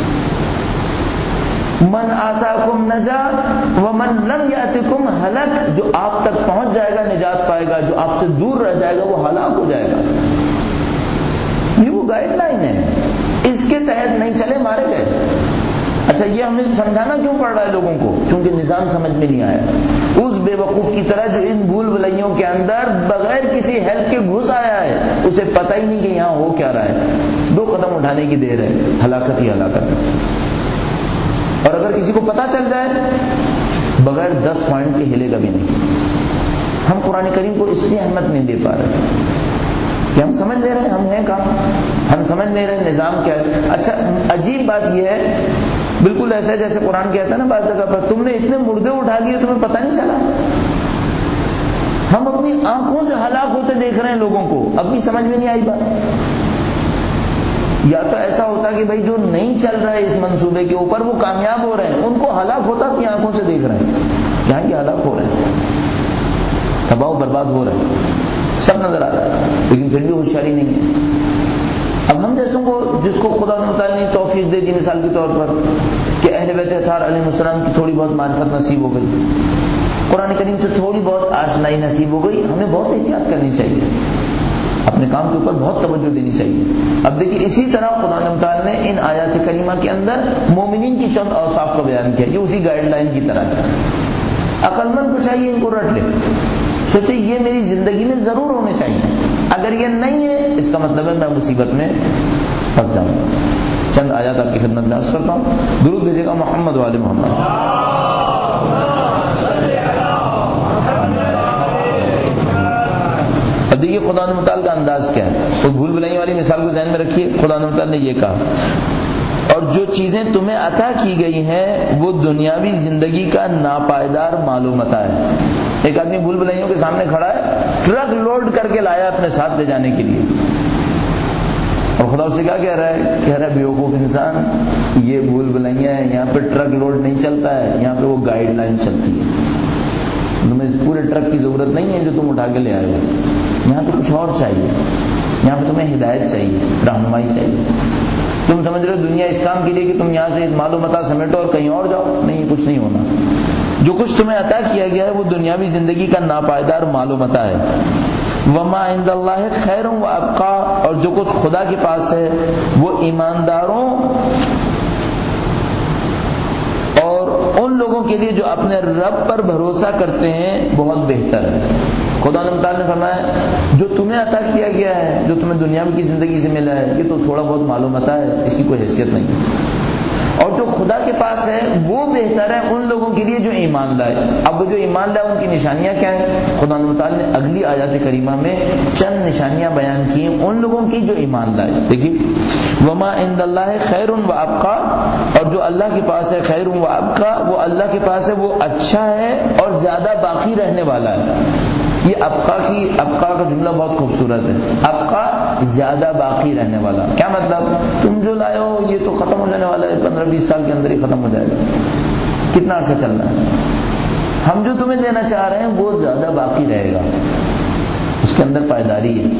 من آتاکم نجا ومن لم یاتکم ہلک، جو آپ تک پہنچ جائے گا نجات پائے گا، جو آپ سے دور رہ جائے گا وہ ہلاک ہو جائے گا۔ یہ وہ گائیڈ لائن ہے، اس کے تحت نہیں چلے مارے گئے۔ اچھا یہ ہمیں سمجھانا کیوں پڑ رہا ہے لوگوں کو؟ کیونکہ نظام سمجھ میں نہیں آیا۔ اس بے وقوف کی طرح جو ان بھول بھلائیوں کے اندر بغیر کسی ہیلپ کے گھس آیا ہے، اسے پتہ ہی نہیں کہ یہاں ہو کیا رہا ہے، 2 قدم اٹھانے کی دیر ہے، ہلاکت ہی ہلاکت ہے۔ اور اگر کسی کو پتہ چل جائے بغیر 10 پوائنٹ کے ہلے گا بھی نہیں۔ ہم قرآن کریم کو اس لیے اہمیت نہیں دے پا رہے کہ ہم سمجھ لے رہے ہیں ہم ہیں کہاں، ہم سمجھ لے رہے ہیں نظام کیا ہے۔ اچھا عجیب بات یہ ہے، بالکل ایسا ہے جیسے قرآن کہتا ہے نا بعض جگہ پر تم نے اتنے مردے اٹھا لیے تمہیں پتہ نہیں چلا۔ ہم اپنی آنکھوں سے ہلاک ہوتے دیکھ رہے ہیں لوگوں کو، اب بھی سمجھ میں نہیں آئی بات۔ یا تو ایسا ہوتا کہ بھائی جو نہیں چل رہا ہے اس منصوبے کے اوپر وہ کامیاب ہو رہے ہیں، ان کو ہلاک ہوتا اپنی آنکھوں سے دیکھ رہے ہیں، کیا کہ ہلاک ہو رہے ہیں، تباہ و برباد ہو رہے ہیں، سب نظر آ رہا ہے، لیکن پھر بھی ہوشیاری نہیں ہے۔ اب ہم جیسوں کو جس کو خدا تعالیٰ نے توفیق دے دی مثال کے طور پر کہ اہل بیت اطہار علیہ السلام کی تھوڑی بہت معرفت نصیب ہو گئی، قرآن کریم سے تھوڑی بہت آشنائی نصیب ہو گئی، ہمیں بہت احتیاط کرنی چاہیے، اپنے کام کے اوپر بہت توجہ دینی چاہیے۔ اب دیکھیے اسی طرح خدا تعالیٰ نے ان آیات کریمہ کے اندر مومنین کی چند اوصاف کو بیان کیا، یہ اسی گائیڈ لائن کی طرح ہے۔ عقل مند کو چاہیے ان کو رٹ لے، سوچے یہ میری زندگی میں ضرور ہونے چاہیے، اگر یہ نہیں ہے اس کا مطلب ہے میں مصیبت میں پھنس جاؤں گا۔ چند آیات آپ کی خدمت میں عرض کرتا ہوں، درود بھیجے گا محمد وآل محمد۔ اب دیکھیے خدا متعال کا انداز کیا ہے، تو بھول بھلائی والی مثال کو ذہن میں رکھیے۔ خدا متعال نے یہ کہا اور جو چیزیں تمہیں عطا کی گئی ہیں وہ دنیاوی زندگی کا ناپائیدار مال و متاع ہے۔ ایک آدمی بھول بھلائیوں کے سامنے کھڑا ہے، ٹرک لوڈ کر کے لایا اپنے ساتھ لے جانے کے لیے، خدا اسے کیا کہہ رہا ہے؟ کہہ رہا ہے بیوقوف انسان، یہ بھول بھلائیاں ہیں، یہاں پہ ٹرک لوڈ نہیں چلتا ہے، یہاں پہ وہ گائیڈ لائن چلتی ہے، تمہیں اس پورے ٹرک کی ضرورت نہیں ہے جو تم اٹھا کے لے آئے ہو، یہاں پہ کچھ اور چاہیے، یہاں پہ تمہیں ہدایت چاہیے، رہنمائی چاہیے۔ تم سمجھ رہے ہو دنیا اس کام کے لیے کہ تم یہاں سے مال و متاع سمیٹو اور کہیں اور جاؤ؟ نہیں، کچھ نہیں ہونا۔ جو کچھ تمہیں عطا کیا گیا ہے وہ دنیاوی زندگی کا ناپائیدار مال و متاع ہے۔ وما عند اللہ خیر و ابقا، اور جو کچھ خدا کے پاس ہے وہ ایمانداروں اور ان لوگوں کے لیے جو اپنے رب پر بھروسہ کرتے ہیں بہت بہتر ہے۔ خدا تعالیٰ نے فرمایا جو تمہیں عطا کیا گیا ہے، جو تمہیں دنیا کی زندگی سے ملا ہے، یہ تو تھوڑا بہت معلوم ہے، اس کی کوئی حیثیت نہیں، اور جو خدا کے پاس ہے وہ بہتر ہے ان لوگوں کے لیے جو ایمان لائے۔ اب جو ایمان لائے ان کی نشانیاں کیا ہیں؟ خدا تعالیٰ نے اگلی آیات کریمہ میں چند نشانیاں بیان کی ہیں ان لوگوں کی جو ایمان لائے۔ دیکھیے وما عند اللہ خیر و ابقا، اور جو اللہ کے پاس ہے خیر و ابقا، وہ اللہ کے پاس ہے وہ اچھا ہے اور زیادہ باقی رہنے والا ہے۔ یہ ابقا کا جملہ بہت خوبصورت ہے، ابقا زیادہ باقی رہنے والا۔ کیا مطلب؟ تم جو لائے ہو یہ تو ختم ہو جانے والا ہے، 15-20 سال کے اندر ہی ختم ہو جائے گا، کتنا عرصہ چلنا ہے؟ ہم جو تمہیں دینا چاہ رہے ہیں وہ زیادہ باقی رہے گا، اس کے اندر پائیداری ہے۔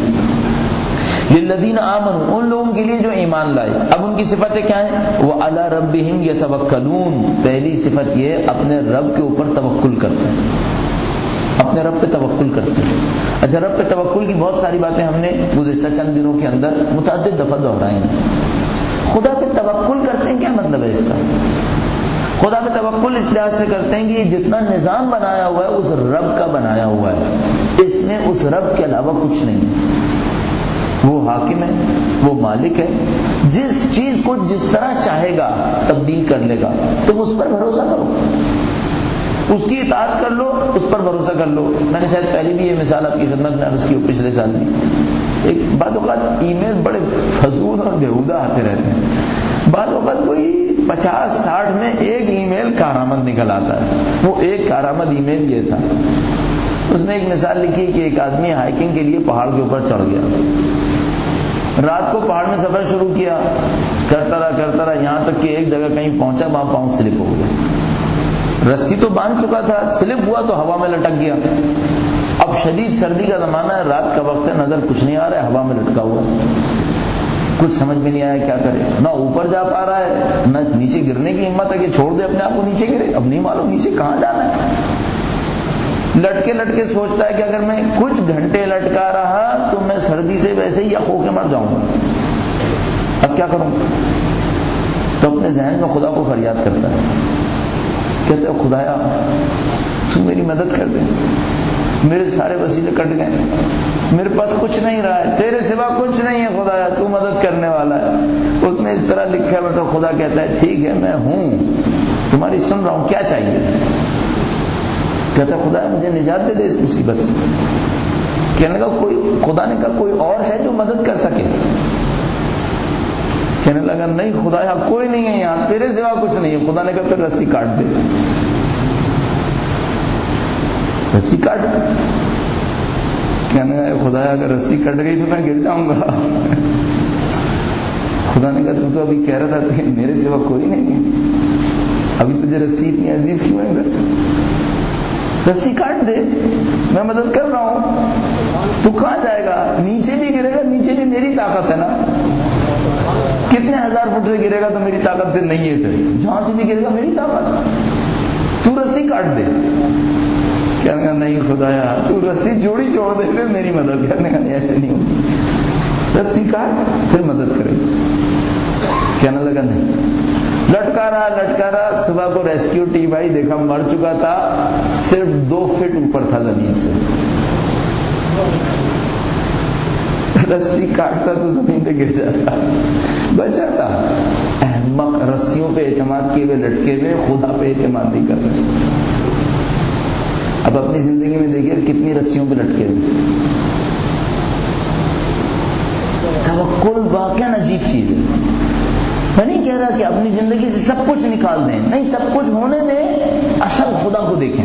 للذین آمنوا، ان لوگوں کے لیے جو ایمان لائے۔ اب ان کی صفتیں کیا ہیں؟ وعلی ربہم یتوکلون، پہلی صفت یہ اپنے رب کے اوپر توکل کرتے ہیں، اپنے رب پہ توکل کرتے ہیں۔ اچھا، رب پہ توکل کی بہت ساری باتیں ہم نے گزشتہ چند دنوں کے اندر متعدد دفعہ دہرائی ہیں۔ خدا پہ توکل کرتے ہیں، کیا مطلب ہے اس کا؟ خدا پہ توکل اس لحاظ سے کرتے ہیں کہ یہ جتنا نظام بنایا ہوا ہے اس رب کا بنایا ہوا ہے، اس میں اس رب کے علاوہ کچھ نہیں ہے، وہ حاکم ہے، وہ مالک ہے، جس چیز کو جس طرح چاہے گا تبدیل کر لے گا، تم اس پر بھروسہ کرو، اس کی اطاعت کر لو، اس پر بھروسہ کر لو۔ میں نے شاید پہلے بھی یہ مثال آپ کی خدمت میں عرض کی پچھلے سال بھی، ایک بعض اوقات ای میل بڑے فضول اور بیہودہ آتے رہتے ہیں، بعض اوقات کوئی 50-60 میں ایک ای میل کارآمد نکل آتا ہے۔ وہ ایک کارآمد ای میل یہ تھا، اس میں ایک مثال لکھی کہ ایک آدمی ہائکنگ کے لیے پہاڑ کے اوپر چڑھ گیا، رات کو پہاڑ میں سفر شروع کیا، کرتا رہا یہاں تک کہ ایک جگہ کہیں پہنچا، وہاں پاؤں سلپ ہو گیا، رسی تو باندھ چکا تھا، سلپ ہوا تو ہوا میں لٹک گیا۔ اب شدید سردی کا زمانہ ہے، رات کا وقت ہے، نظر کچھ نہیں آ رہا ہے، ہوا میں لٹکا ہوا ہے، کچھ سمجھ میں نہیں آیا کیا کرے، نہ اوپر جا پا رہا ہے نہ نیچے گرنے کی ہمت ہے کہ چھوڑ دے اپنے آپ کو نیچے گرے، اب نہیں معلوم نیچے کہاں جانا ہے۔ لٹکے سوچتا ہے کہ اگر میں کچھ گھنٹے لٹکا رہا تو میں سردی سے ویسے ہی ہو کے مر جاؤں گا، اب کیا کروں؟ تو اپنے ذہن میں خدا کو فریاد کرتا ہے، کہتے ہیں خدایا تو میری مدد کر دے، میرے سارے وسیلے کٹ گئے، میرے پاس کچھ نہیں رہا ہے، تیرے سوا کچھ نہیں ہے خدایا، تو مدد کرنے والا ہے۔ اس میں اس طرح لکھا ہے، مطلب خدا کہتا ہے ٹھیک ہے میں ہوں، تمہاری سن رہا ہوں، کیا چاہیے؟ کہتا ہے خدا مجھے نجات دے دے اس مصیبت سے۔ کہنے لگا خدا نے کہا کوئی اور ہے جو مدد کر سکے؟ کہنے لگا نہیں خدایا کوئی نہیں ہے یہاں، تیرے سوا کچھ نہیں ہے۔ خدا نے کہا پھر رسی کاٹ دے، رسی کاٹ۔ کہنے لگا خدایا اگر رسی کٹ گئی تو میں گر جاؤں گا۔ خدا نے کہا تو ابھی کہہ رہا تھا کہ میرے سوا کوئی نہیں ہے، ابھی تجھے رسی اتنی عزیز کیوں ہے؟ رسی کاٹ دے، میں مدد کر رہا ہوں، تو کہاں جائے گا؟ نیچے بھی گرے گا، نیچے بھی میری طاقت ہے نا، کتنے 1000 فٹ سے گرے گا تو میری طاقت سے نہیں ہے، پھر جہاں سے بھی گرے گا میری طاقت، تو رسی کاٹ دے۔ کہنے کا نہیں خدایا تو رسی جوڑی چھوڑ دے پھر میری مدد کرنے کا، نہیں ایسے نہیں ہوگی، رسی کاٹ پھر مدد کرے۔ کہنے لگا نہیں، لٹکا رہا، صبح کو ریسکیو ٹیم آئی، دیکھا مر چکا تھا، صرف 2 فٹ اوپر تھا زمین سے، رسی کاٹتا تو زمین پہ گر جاتا، بچ جاتا۔ احمق، رسیوں پہ اعتماد کیے ہوئے لٹکے ہوئے، خدا پہ اعتماد نہیں کر رہے۔ اب اپنی زندگی میں دیکھیے کتنی رسیوں پہ لٹکے ہوئے۔ توکل واقعا عجیب چیز ہے۔ میں نہیں کہہ رہا کہ اپنی زندگی سے سب کچھ نکال دیں، نہیں، سب کچھ ہونے دیں، اصل خدا کو دیکھیں،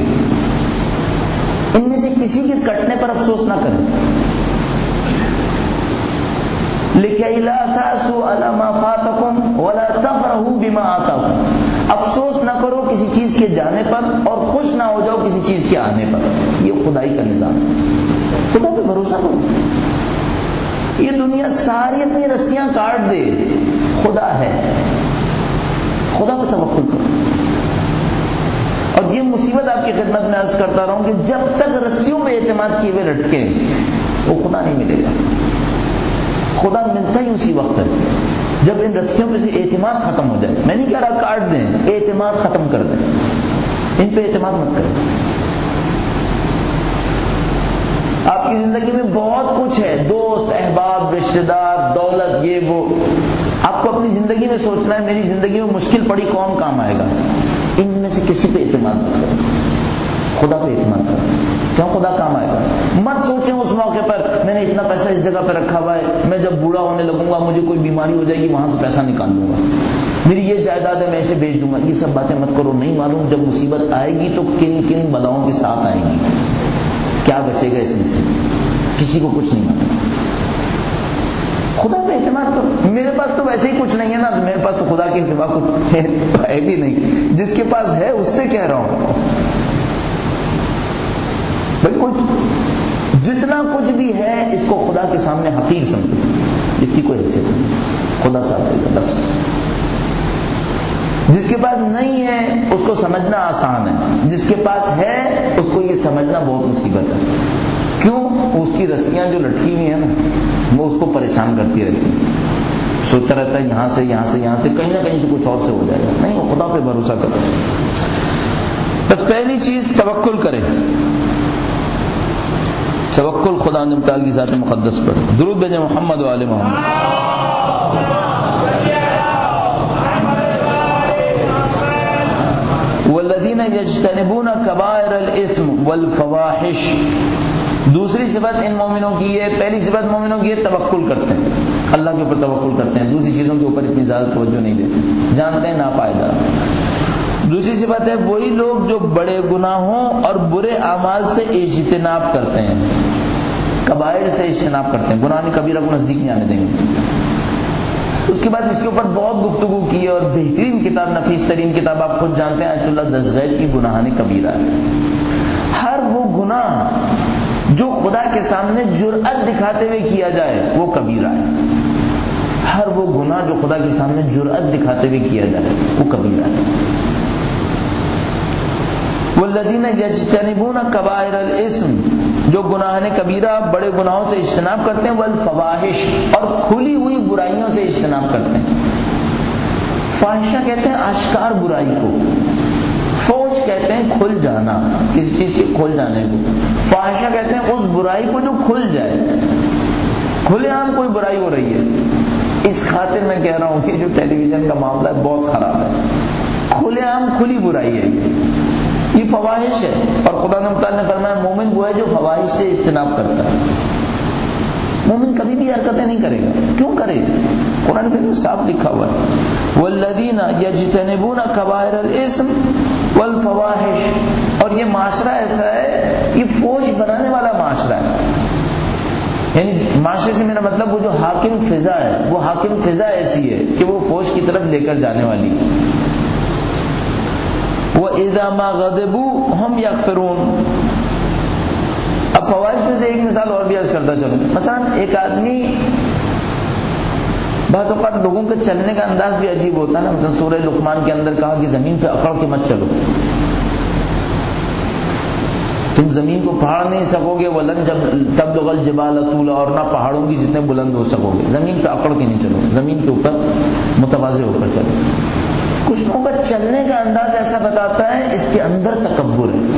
ان میں سے کسی کے کٹنے پر افسوس نہ کریں۔ لِكَيْ لَا تَأْسُوا عَلَى مَا فَاتَكُمْ وَلَا تَفْرَحُوا بِمَا آتَاكُمْ. افسوس نہ کرو کسی چیز کے جانے پر اور خوش نہ ہو جاؤ کسی چیز کے آنے پر. یہ خدائی کا نظام ہے. خدا پہ بھروسہ کرو. یہ دنیا ساری اپنی رسیاں کاٹ دے، خدا ہے، خدا پہ توکل کرو. اور یہ مصیبت آپ کی خدمت میں عرض کرتا رہوں کہ جب تک رسیوں پہ اعتماد کیے ہوئے لٹکے وہ خدا نہیں ملے گا. خدا ملتا ہی اسی وقت ہے جب ان رسیوں پہ سے اعتماد ختم ہو جائے. میں نہیں کہہ رہا کاٹ دیں، اعتماد ختم کر دیں، ان پہ اعتماد مت کریں. آپ کی زندگی میں بہت کچھ ہے، دوست، احباب، رشتہ دار، دولت، یہ وہ. آپ کو اپنی زندگی میں سوچنا ہے میری زندگی میں مشکل پڑی کون کام آئے گا. ان میں سے کسی پہ اعتماد مت کریں، خدا پہ اعتماد کریں. کیوں؟ خدا کام آئے گا. مت سوچیں اس موقع پر میں نے اتنا پیسہ اس جگہ پہ رکھا ہوا ہے، میں جب بوڑھا ہونے لگوں گا مجھے کوئی بیماری ہو جائے گی وہاں سے پیسہ نکال لوں گا، میری یہ جائیداد ہے میں اسے بیچ دوں گا. یہ سب باتیں مت کرو. نہیں معلوم جب مصیبت آئے گی تو کن کن بلاؤں کے ساتھ آئے گی، کیا بچے گا اس میں سے؟ کسی کو کچھ نہیں معلوم. خدا پہ اعتماد کرو. میرے پاس تو ویسے ہی کچھ نہیں ہے نا، میرے پاس تو خدا کے سوا کچھ ہے بھی نہیں. جس کے پاس ہے اس سے کہہ رہا ہوں بھائی کچھ جتنا کچھ بھی ہے اس کو خدا کے سامنے حقیر سمجھو، اس کی کوئی حیثیت نہیں. خدا صاحب دے گا بس. جس کے پاس نہیں ہے اس کو سمجھنا آسان ہے، جس کے پاس ہے اس کو یہ سمجھنا بہت مصیبت ہے. کیوں؟ اس کی رسیاں جو لٹکی ہوئی ہیں نا وہ اس کو پریشان کرتی رہتی ہیں. سوچتا رہتا ہے یہاں سے کہیں نہ کہیں سے کچھ اور سے ہو جائے گا. نہیں، وہ خدا پہ بھروسہ کرو. بس پہلی چیز توکل کرے. توکل خدا نے تعالی کی ذات مقدس پر. درود بھیجیں محمد و آل محمد. والذین یجتنبون کبائر الاثم والفواحش. دوسری صفت ان مومنوں کی ہے، پہلی صفت مومنوں کی ہے توکل کرتے ہیں، اللہ کے اوپر توکل کرتے ہیں، دوسری چیزوں کے اوپر اتنی زیادہ توجہ نہیں دیتے، جانتے ہیں ناپائیدار. دوسری صفت ہے وہی لوگ جو بڑے گناہوں اور برے اعمال سے اجتناب کرتے ہیں، کبائر سے اجتناب کرتے ہیں، گناہ کبیرہ کو نزدیک نہیں آنے دیں گے. اس کے بعد اس کے اوپر بہت گفتگو کی ہے اور بہترین کتاب، نفیس ترین کتاب آپ خود جانتے ہیں آیت اللہ دستغیر کی گناہان کبیرہ ہے. ہر وہ گناہ جو خدا کے سامنے جرأت دکھاتے ہوئے کیا جائے وہ کبیرہ ہے. ہر وہ گناہ جو خدا کے سامنے جرأت دکھاتے ہوئے کیا جائے وہ کبیرہ ہے. والذین یجتنبون کبائر الاثم، جو گناہان کبیرہ بڑے گناہوں سے اجتناب کرتے ہیں، والفواحش، اور کھلی ہوئی برائیوں سے اجتناب کرتے ہیں. فاحشہ کہتے ہیں آشکار برائی کو، فوش کہتے ہیں کھل جانا، کسی چیز کے کھل جانے کو. فاحشہ کہتے ہیں اس برائی کو جو کھل جائے، کھلے عام کوئی برائی ہو رہی ہے. اس خاطر میں کہہ رہا ہوں کہ جو ٹیلی ویژن کا معاملہ ہے بہت خراب ہے، کھلے عام کھلی برائی ہے، یہ فواحش ہے. اور خدا نے متعال نے فرمایا مومن وہ ہے جو فواحش سے اجتناب کرتا ہے. مومن کبھی بھی حرکتیں نہیں کرے گا. کیوں کرے؟ قرآن میں صاف لکھا ہوا ہے والذین یجتنبون کبائر الاثم والفواحش. اور یہ معاشرہ ایسا ہے، یہ فوش بنانے والا معاشرہ ہے. یعنی معاشرے سے میرا مطلب وہ جو حاکم فضا ہے، وہ حاکم فضا ایسی ہے کہ وہ فوش کی طرف لے کر جانے والی. وَإِذَا مَا غَضِبُوا هُمْ يَغْفِرُونَ. اب فواحش میں سے ایک مثال اور بھی عرض کرتا چلوں. مثلا ایک آدمی، بعض اوقات لوگوں کے چلنے کا انداز بھی عجیب ہوتا ہے نا. مثلا سورہ لقمان کے اندر کہا کہ زمین پہ اکڑ کے مت چلو، تم زمین کو پہاڑ نہیں سکو گے. وَلَن تَبْلُغَ الْجِبَالَ طُولًا، اور نہ پہاڑوں کی جتنے بلند ہو سکو گے. زمین پہ اکڑ کے نہیں چلو، زمین کے اوپر متوازی ہو کر چلو. کچھ لوگوں کا چلنے کا انداز ایسا بتاتا ہے اس کے اندر تکبر ہے،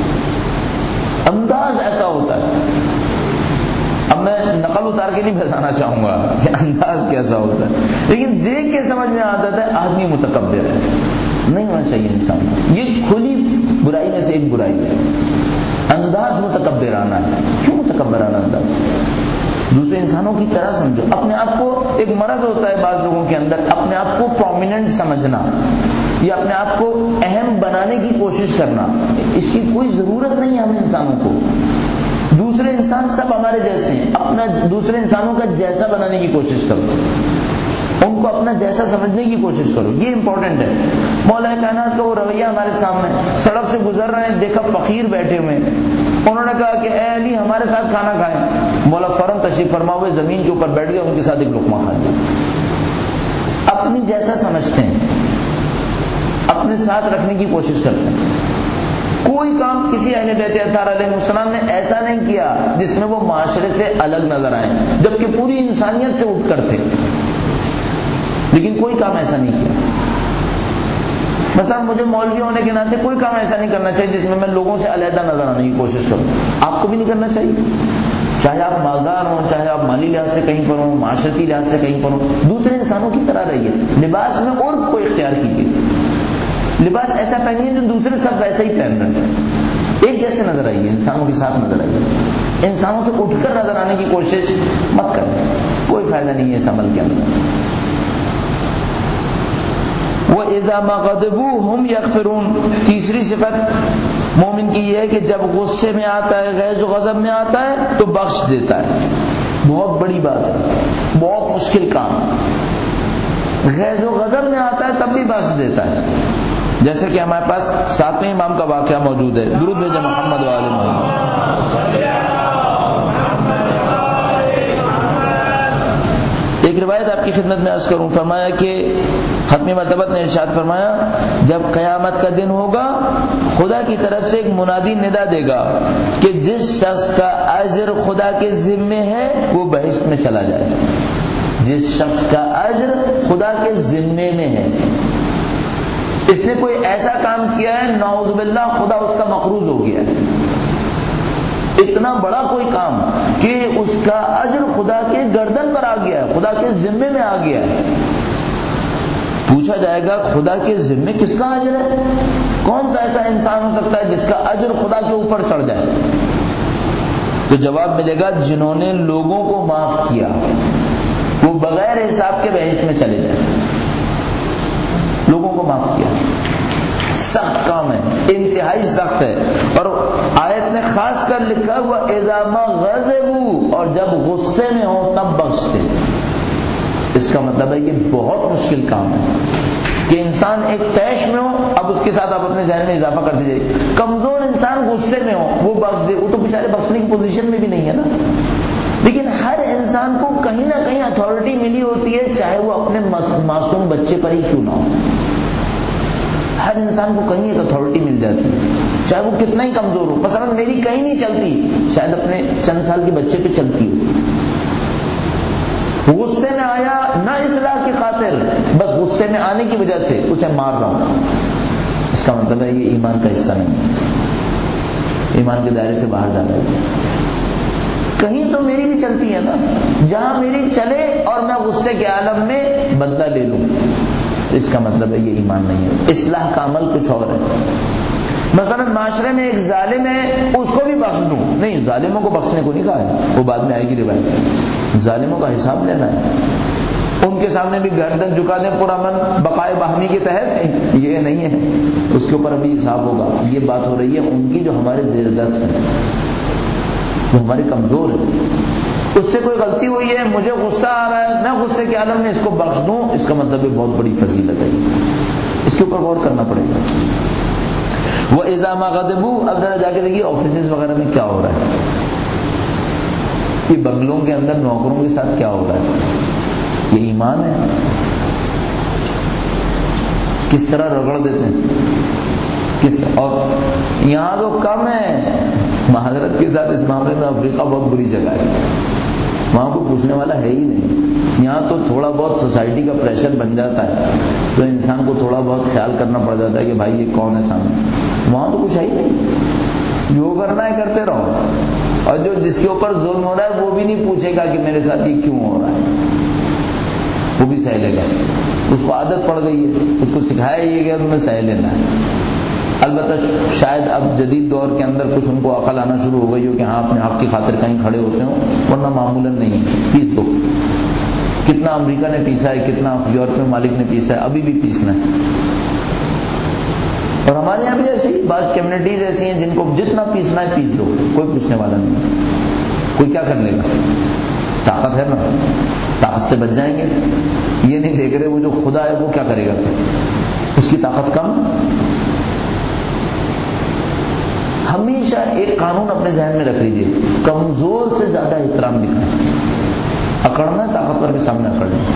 انداز ایسا ہوتا ہے. اب میں نقل اتار کے نہیں بتانا چاہوں گا کہ انداز کیسا ہوتا ہے، لیکن دیکھ کے سمجھ میں آتا ہے آدمی متکبر ہے. نہیں ہونا چاہیے انسان. یہ کھلی برائی میں سے ایک برائی ہے. انداز متکبرانہ ہے. کیوں متکبرانہ انداز؟ دوسرے انسانوں کی طرح سمجھو. اپنے آپ کو، ایک مرض ہوتا ہے بعض لوگوں کے اندر، اپنے آپ کو پرومیننٹ سمجھنا یا اپنے آپ کو اہم بنانے کی کوشش کرنا. اس کی کوئی ضرورت نہیں ہے ہم انسانوں کو. دوسرے انسان سب ہمارے جیسے ہیں، اپنا دوسرے انسانوں کا جیسا بنانے کی کوشش کرو، ان کو اپنا جیسا سمجھنے کی کوشش کرو، یہ امپورٹنٹ ہے۔ مولا کائنات کا وہ رویہ ہمارے سامنے، سڑک سے گزر رہے ہیں، دیکھا فقیر بیٹھے ہوئے ہیں، انہوں نے کہا کہ اے علی ہمارے ساتھ کھانا کھائیں، مولا فوراً تشریف فرما ہوئے زمین کے اوپر بیٹھ گئے، ان کے ساتھ ایک لقمہ کھا لیا۔ اپنی جیسا سمجھتے ہیں، اپنے ساتھ رکھنے کی کوشش کرتے ہیں۔ کوئی کام کسی اہل بیت اطہار علیہ السلام نے ایسا نہیں کیا جس میں وہ معاشرے سے الگ نظر آئے، جبکہ پوری انسانیت سے اٹھ کر تھے، لیکن کوئی کام ایسا نہیں کیا۔ مثلا مجھے مولوی ہونے کے ناطے کوئی کام ایسا نہیں کرنا چاہیے جس میں میں لوگوں سے علیحدہ نظر آنے کی کوشش کروں، آپ کو بھی نہیں کرنا چاہیے، چاہے آپ مالدار ہوں، چاہے آپ مالی لحاظ سے کہیں پر ہوں، معاشرتی لحاظ سے کہیں پر ہوں، دوسرے انسانوں کی طرح رہیے۔ لباس میں عرف کو اختیار کیجیے، لباس ایسا پہنیے جو دوسرے سب ویسے ہی پہن رہے ہیں، ایک جیسے نظر آئیے، انسانوں کے ساتھ نظر آئیے، انسانوں سے اٹھ کر نظر آنے کی کوشش مت کریں، کوئی فائدہ نہیں ہے اس عمل کے اندر۔ وَإِذَا مَا غَضِبُوا هُمْ يَغْفِرُونَ، تیسری صفت مومن کی یہ ہے کہ جب غصے میں آتا ہے، غیظ و غضب میں آتا ہے تو بخش دیتا ہے۔ بہت بڑی بات ہے، بہت مشکل کام۔ غیظ و غضب میں آتا ہے تب بھی بخش دیتا ہے، جیسے کہ ہمارے پاس 7ویں امام کا واقعہ موجود ہے، درود بھیجیں محمد و آل محمد۔ ایک روایت آپ کی خدمت میں عرض کروں، فرمایا کہ ختم مرتبت نے ارشاد فرمایا جب قیامت کا دن ہوگا خدا کی طرف سے ایک منادی ندا دے گا کہ جس شخص کا اجر خدا کے ذمے ہے وہ بہشت میں چلا جائے، جس شخص کا اجر خدا کے ذمے میں ہے، اس نے کوئی ایسا کام کیا ہے نعوذ باللہ خدا اس کا مقروض ہو گیا ہے، اتنا بڑا کوئی کام کہ اس کا اجر خدا کے گردن پر آ گیا ہے، خدا کے ذمے میں آ گیا ہے۔ پوچھا جائے گا خدا کے ذمے کس کا اجر ہے؟ کون سا ایسا انسان ہو سکتا ہے جس کا اجر خدا کے اوپر چڑھ جائے؟ تو جواب ملے گا جنہوں نے لوگوں کو معاف کیا وہ بغیر حساب کے بہشت میں چلے جائیں، لوگوں کو معاف کیا۔ سخت کام ہے، انتہائی سخت ہے، اور آیت نے خاص کر لکھا ہوا اذا ما غضبوا، اور جب غصے میں ہوں تب بخشتے۔ اس کا مطلب ہے یہ بہت مشکل کام ہے کہ انسان ایک طیش میں ہو، اب اس کے ساتھ آپ اپنے ذہن میں اضافہ کرتے جائیے، کمزور انسان غصے میں ہو وہ بخش دے، وہ تو بیچارے بخشنے کی پوزیشن میں بھی نہیں ہے نا، لیکن ہر انسان کو کہیں نہ کہیں اتھارٹی ملی ہوتی ہے، چاہے وہ اپنے معصوم بچے پر ہی کیوں نہ ہو، ہر انسان کو کہیں ایک اتھارٹی مل جاتی ہے، چاہے وہ کتنا ہی کمزور ہو۔ مثلا میری کہیں نہیں چلتی، شاید اپنے چند سال کے بچے پہ چلتی ہو، غصے میں آیا نہ اصلاح کی خاطر، بس غصے میں آنے کی وجہ سے اسے مار رہا ہوں، اس کا مطلب ہے یہ ایمان کا حصہ نہیں ہے، ایمان کے دائرے سے باہر جانا ہے۔ کہیں تو میری بھی چلتی ہے نا، جہاں میری چلے اور میں غصے کے عالم میں بدلہ لے لوں، اس کا مطلب ہے یہ ایمان نہیں ہے، اصلاح کا عمل کچھ اور ہے۔ مثلا معاشرے میں ایک ظالم ہے اس کو بھی بخش دوں، نہیں، ظالموں کو بخشنے کو نہیں کہا ہے، وہ بعد میں آئے گی روایت، ظالموں کا حساب لینا ہے، ان کے سامنے بھی گردن جھکا دیں پرامن بقائے باہمی کے تحت، یہ نہیں ہے، اس کے اوپر ابھی حساب ہوگا۔ یہ بات ہو رہی ہے ان کی جو ہمارے زیر دست ہے، وہ ہمارے کمزور ہے، اس سے کوئی غلطی ہوئی ہے، مجھے غصہ آ رہا ہے، میں غصے کے عالم میں اس کو بخش دوں، اس کا مطلب ہے بہت بڑی فضیلت ہے، اس کے اوپر غور کرنا پڑے گا۔ وَإِذَا مَا غَضِبُوا، اب ذرا جا کے دیکھیے آفیسز وغیرہ میں کیا ہو رہا ہے، یہ بنگلوں کے اندر نوکروں کے ساتھ کیا ہو رہا ہے، یہ ایمان ہے؟ کس طرح رگڑ دیتے ہیں، کس طرح، اور یہاں تو کم ہے، معذرت کے ساتھ اس معاملے میں افریقہ بہت بری جگہ ہے، وہاں کوئی پوچھنے والا ہے ہی نہیں، یہاں تو تھوڑا بہت سوسائٹی کا پریشر بن جاتا ہے تو انسان کو تھوڑا بہت خیال کرنا پڑ جاتا ہے کہ بھائی یہ کون ہے سامنے، وہاں تو کچھ ہے ہی نہیں، جو کرنا ہے کرتے رہو، اور جو جس کے اوپر ظلم ہو رہا ہے وہ بھی نہیں پوچھے گا کہ میرے ساتھ یہ کیوں ہو رہا ہے، وہ بھی سہ لے گا، اس کو عادت پڑ گئی ہے، اس کو سکھایا یہ گیا تمہیں سہ لینا ہے۔ البتہ شاید اب جدید دور کے اندر کچھ ان کو عقل آنا شروع ہو گئی ہو کہ ہاں اپنے حق کی خاطر کہیں کھڑے ہوتے ہوں، ورنہ معمولاً نہیں، پیس دو، کتنا امریکہ نے پیسا ہے، کتنا یورپی ممالک نے پیسا ہے، ابھی بھی پیسنا ہے، اور ہمارے یہاں بھی ایسی بعض کمیونٹیز ایسی ہیں جن کو جتنا پیسنا ہے پیس دو، کوئی پوچھنے والا نہیں، کوئی کیا کر لے گا، طاقت ہے نا، طاقت سے بچ جائیں گے. یہ نہیں دیکھ رہے وہ جو خدا ہے وہ کیا کرے گا، اس کی طاقت کم. ہمیشہ ایک قانون اپنے ذہن میں رکھ لیجیے، کمزور سے زیادہ احترام دکھائیں. اکڑنا ہے طاقتور کے سامنے اکڑنا،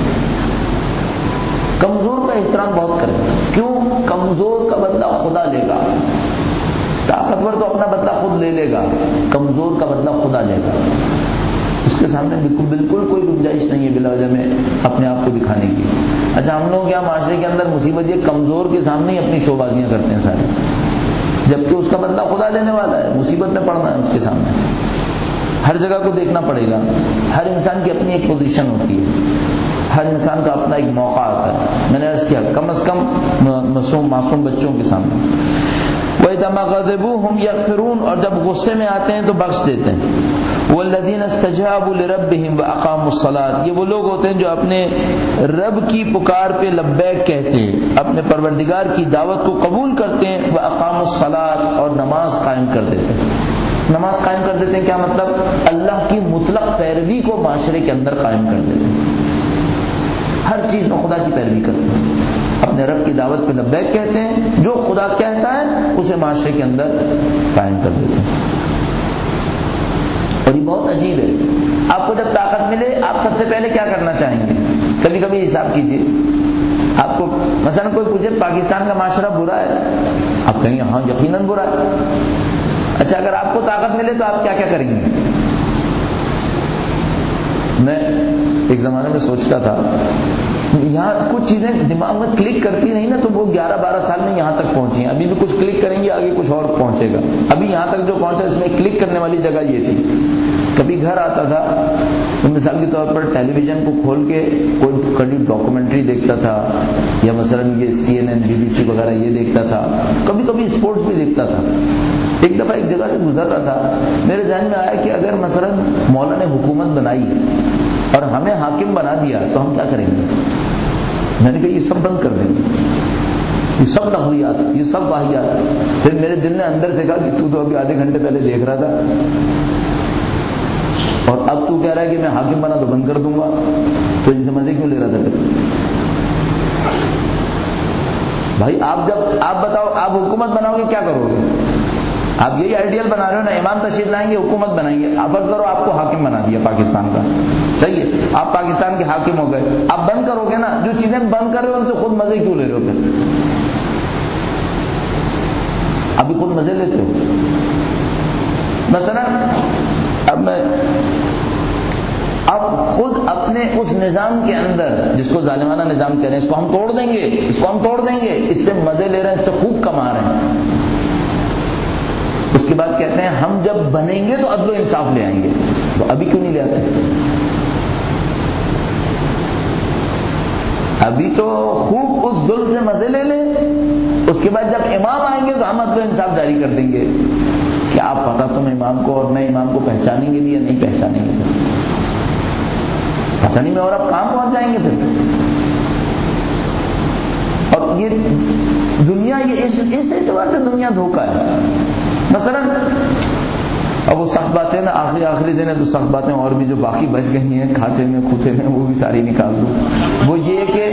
کمزور کا احترام بہت کریں. کیوں؟ کمزور کا بدلہ خدا لے گا. طاقتور تو اپنا بدلہ خود لے لے گا، کمزور کا بدلہ خدا لے گا. اس کے سامنے بالکل کوئی گنجائش نہیں ہے بلا وجہ میں اپنے آپ کو دکھانے کی. اچھا ہم لوگ یہاں معاشرے کے اندر مصیبت یہ کمزور کے سامنے ہی اپنی شو بازیاں کرتے ہیں سارے، جبکہ اس کا بدلہ خدا لینے والا ہے. مصیبت میں پڑنا ہے اس کے سامنے. ہر جگہ کو دیکھنا پڑے گا. ہر انسان کی اپنی ایک پوزیشن ہوتی ہے، ہر انسان کا اپنا ایک موقع آتا ہے. میں نے عرض کیا کم از کم معصوم بچوں کے سامنے. وَإِذَا مَا غَضِبُوا هُمْ يَغْفِرُونَ، اور جب غصے میں آتے ہیں تو بخش دیتے ہیں. وَالَّذِينَ اسْتَجَابُوا لِرَبِّهِمْ وَأَقَامُوا الصَّلَاةَ، یہ وہ لوگ ہوتے ہیں جو اپنے رب کی پکار پہ لبیک کہتے ہیں، اپنے پروردگار کی دعوت کو قبول کرتے ہیں. وَأَقَامُوا الصَّلَاةَ، اور نماز قائم کر دیتے ہیں. نماز قائم کر دیتے ہیں کیا مطلب؟ اللہ کی مطلق پیروی کو معاشرے کے اندر قائم کر دیتے ہیں. ہر چیز میں خدا کی پیروی کرتے ہیں، اپنے رب کی دعوت پہ لبیک کہتے ہیں، جو خدا کہتا ہے اسے معاشرے کے اندر قائم کر دیتے ہیں. اور یہ بہت عجیب ہے. آپ کو جب طاقت ملے آپ سب سے پہلے کیا کرنا چاہیں گے؟ کبھی کبھی حساب کیجئے. آپ کو مثلا کوئی پوچھے پاکستان کا معاشرہ برا ہے، آپ کہیں گے ہاں یقیناً برا ہے. اچھا اگر آپ کو طاقت ملے تو آپ کیا کیا کریں گے؟ میں ایک زمانے میں سوچتا تھا یہاں کچھ چیزیں دماغ میں کلک کرتی نہیں نا تو وہ 11-12 سال میں یہاں تک پہنچی ہیں. ابھی بھی کچھ کلک کریں گے آگے کچھ اور پہنچے گا. ابھی یہاں تک جو پہنچا اس میں کلک کرنے والی جگہ یہ تھی. کبھی گھر آتا تھا تو مثال کے طور پر ٹیلی ویژن کو کھول کے کوئی کبھی ڈاکومنٹری دیکھتا تھا، یا مثلاً یہ CNN BBC وغیرہ یہ دیکھتا تھا، کبھی کبھی اسپورٹس بھی دیکھتا تھا. ایک دفعہ ایک جگہ سے گزر رہا تھا، میرے ذہن میں آیا کہ اگر مثلاً مولا نے حکومت بنائی اور ہمیں حاکم بنا دیا تو ہم کیا کریں گے؟ میں نے کہا یہ سب بند کر دیں گے، یہ سب لغویات، یہ سب واہیات. پھر میرے دل نے اندر سے کہا کہ تو ابھی آدھے گھنٹے پہلے دیکھ رہا تھا اور اب تو کہہ رہا ہے کہ میں حاکم بنا تو بند کر دوں گا، تو ان سے مزے کیوں لے رہا تھا؟ بھائی آپ بتاؤ آپ حکومت بناؤ گے کیا کرو گے؟ آپ یہی آئیڈیل بنا رہے ہو نا، امام تشریف لائیں گے حکومت بنائیں گے. آپ فرض کرو آپ کو حاکم بنا دیا پاکستان کا، صحیح ہے، آپ پاکستان کے حاکم ہو گئے. آپ بند کرو گے نا، جو چیزیں بند کر رہے ہو ان سے خود مزے کیوں لے رہے ہو؟ پھر ابھی خود مزے لیتے ہو. مثلا اب خود اپنے اس نظام کے اندر جس کو ظالمانہ نظام کہہ رہے ہیں، اس کو ہم توڑ دیں گے، اس کو ہم توڑ دیں گے، اس سے مزے لے رہے ہیں، اس سے خوب کما رہے ہیں. اس کے بعد کہتے ہیں ہم جب بنیں گے تو عدل و انصاف لے آئیں گے. تو ابھی کیوں نہیں لے آتے؟ ابھی تو خوب اس ظلم سے مزے لے لیں، اس کے بعد جب امام آئیں گے تو ہم عدل و انصاف جاری کر دیں گے. کیا آپ پتا تم امام کو اور میں امام کو پہچانیں گے بھی یا نہیں پہچانیں گے؟ پتہ نہیں میں اور آپ کہاں پہنچ جائیں گے پھر. اور یہ دنیا یہ اس اعتبار سے دنیا دھوکہ ہے. مثلا اب وہ سخت باتیں نا آخری دن ہے تو سخت باتیں اور بھی جو باقی بچ گئی ہیں کھاتے میں کھوتے میں وہ بھی ساری نکال دوں. وہ یہ کہ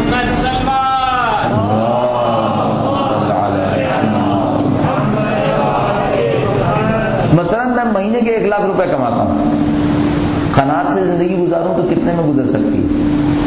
مثلا میں مہینے کے 1 لاکھ روپے کماتا ہوں، قناعت سے زندگی گزاروں تو کتنے میں گزر سکتی ہے؟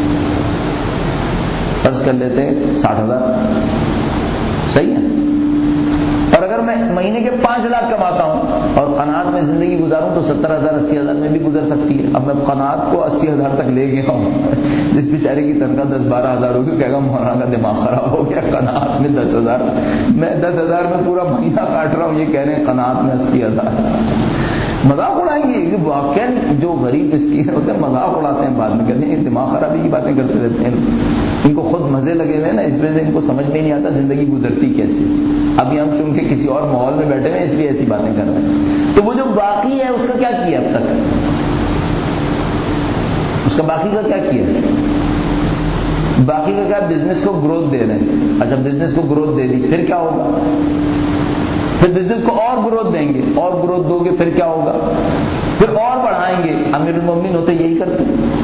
فرض کر لیتے 60,000، صحیح ہے. اور اگر میں مہینے کے 5 لاکھ کماتا ہوں اور قناعت میں زندگی گزاروں تو 70,000 80,000 میں بھی گزر سکتی ہے. اب میں قناعت کو 80,000 تک لے گیا ہوں، جس بیچارے کی تنخواہ 10-12 ہزار ہوگی کہے گا مولانا کا دماغ خراب ہو گیا، قناعت میں 10,000، میں 10,000 میں پورا مہینہ کاٹ رہا ہوں، یہ کہہ رہے ہیں قناعت میں 80,000. مذاق اڑائیں گے. واقعا جو غریب مسکین ہوتے ہیں مذاق اڑاتے ہیں، بعد میں کہتے ہیں دماغ خرابی کی باتیں کرتے رہتے ہیں. ان کو خود مزے لگے ہوئے نا، اس وجہ سے ان کو سمجھ میں نہیں آتا زندگی گزرتی کیسے. ابھی ہم چونکہ کسی اور ماحول میں بیٹھے ہوئے اس لیے ایسی باتیں کر رہے ہیں. تو وہ جو باقی ہے اس کا کیا کیا اب تک؟ اس کا باقی کا کیا کیا؟ باقی کا کیا بزنس کو گروتھ دے رہے ہیں. اچھا بزنس کو گروتھ دے دی پھر کیا ہوگا؟ پھر بزنس کو اور گروتھ دیں گے, اور گروتھ دو گے پھر کیا ہوگا؟ پھر اور بڑھائیں گے. امیر المومنین ہوتے یہی کرتے.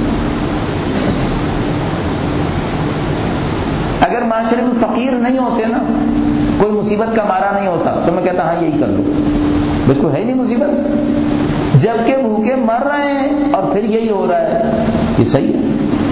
اگر معاشرے میں فقیر نہیں ہوتے نا, کوئی مصیبت کا مارا نہیں ہوتا, تو میں کہتا ہاں یہی کر لو. بالکل ہے ہی نہیں مصیبت, جبکہ بھوکے مر رہے ہیں اور پھر یہی ہو رہا ہے. یہ صحیح ہے؟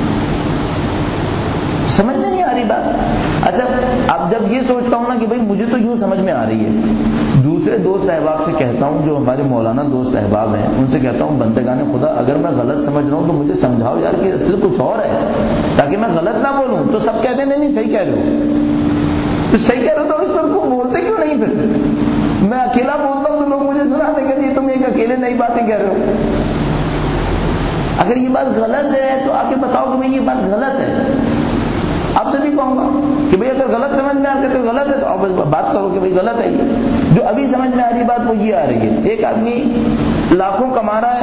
سمجھ میں نہیں آ رہی بات. اچھا اب جب یہ سوچتا ہوں نا کہ بھئی مجھے تو یوں سمجھ میں آ رہی ہے, دوسرے دوست احباب سے کہتا ہوں, جو ہمارے مولانا دوست احباب ہیں, ان سے کہتا ہوں بندگان خدا اگر میں غلط سمجھ رہا ہوں تو مجھے سمجھاؤ یار کہ اصل کچھ اور ہے, تاکہ میں غلط نہ بولوں. تو سب کہتے ہیں نہیں صحیح کہہ رہے ہو. تو صحیح کہہ رہے ہو تو اس پر کو بولتے کیوں نہیں؟ پھر میں اکیلا بولتا ہوں تو لوگ مجھے سنا دیں گے جی تم ایک اکیلے نئی باتیں کہہ رہے ہو. اگر یہ بات غلط ہے تو آ کے بتاؤ کہ بھئی یہ بات غلط ہے. آپ سے بھی کہوں گا کہ بھئی اگر غلط سمجھ میں آتے تو غلط ہے, تو آپ بات کرو کہ بھئی غلط ہے. یہ جو ابھی سمجھ میں آ رہی بات وہ یہ آ رہی ہے, ایک آدمی لاکھوں کما رہا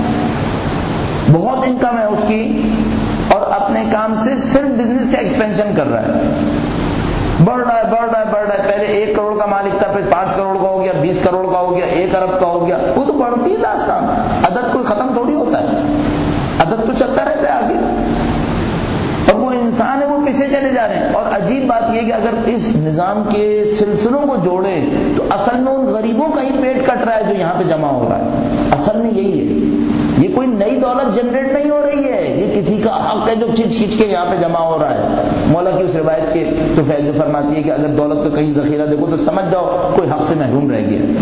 ہے, بہت انکم ہے اس کی, اور اپنے کام سے صرف بزنس کا ایکسپینشن کر رہا ہے, بڑھ رہا ہے. پہلے 1 کروڑ کا مالک تھا, پھر 5 کروڑ کا ہو گیا, 20 کروڑ کا ہو گیا, 1 ارب کا ہو گیا. وہ تو بڑھتی ہے داستان, عدد کوئی ختم تھوڑی ہوتا ہے, عدد تو چلتا رہتا ہے آگے. اور وہ انسان ہے وہ پیچھے چلے جا رہے ہیں. اور عجیب بات یہ کہ اگر اس نظام کے سلسلوں کو جوڑے تو اصل میں ان غریبوں کا ہی پیٹ کٹ رہا ہے جو یہاں پہ جمع ہو رہا ہے. اصل میں یہی ہے, یہ کوئی نئی دولت جنریٹ نہیں ہو رہی ہے, یہ کسی کا حق ہے جو کھچ کے یہاں پہ جمع ہو رہا ہے. مولا کی اس روایت کے تو فیض فرماتی ہے کہ اگر دولت کا کہیں ذخیرہ دیکھو تو سمجھ جاؤ کوئی حق سے محروم رہ گیا.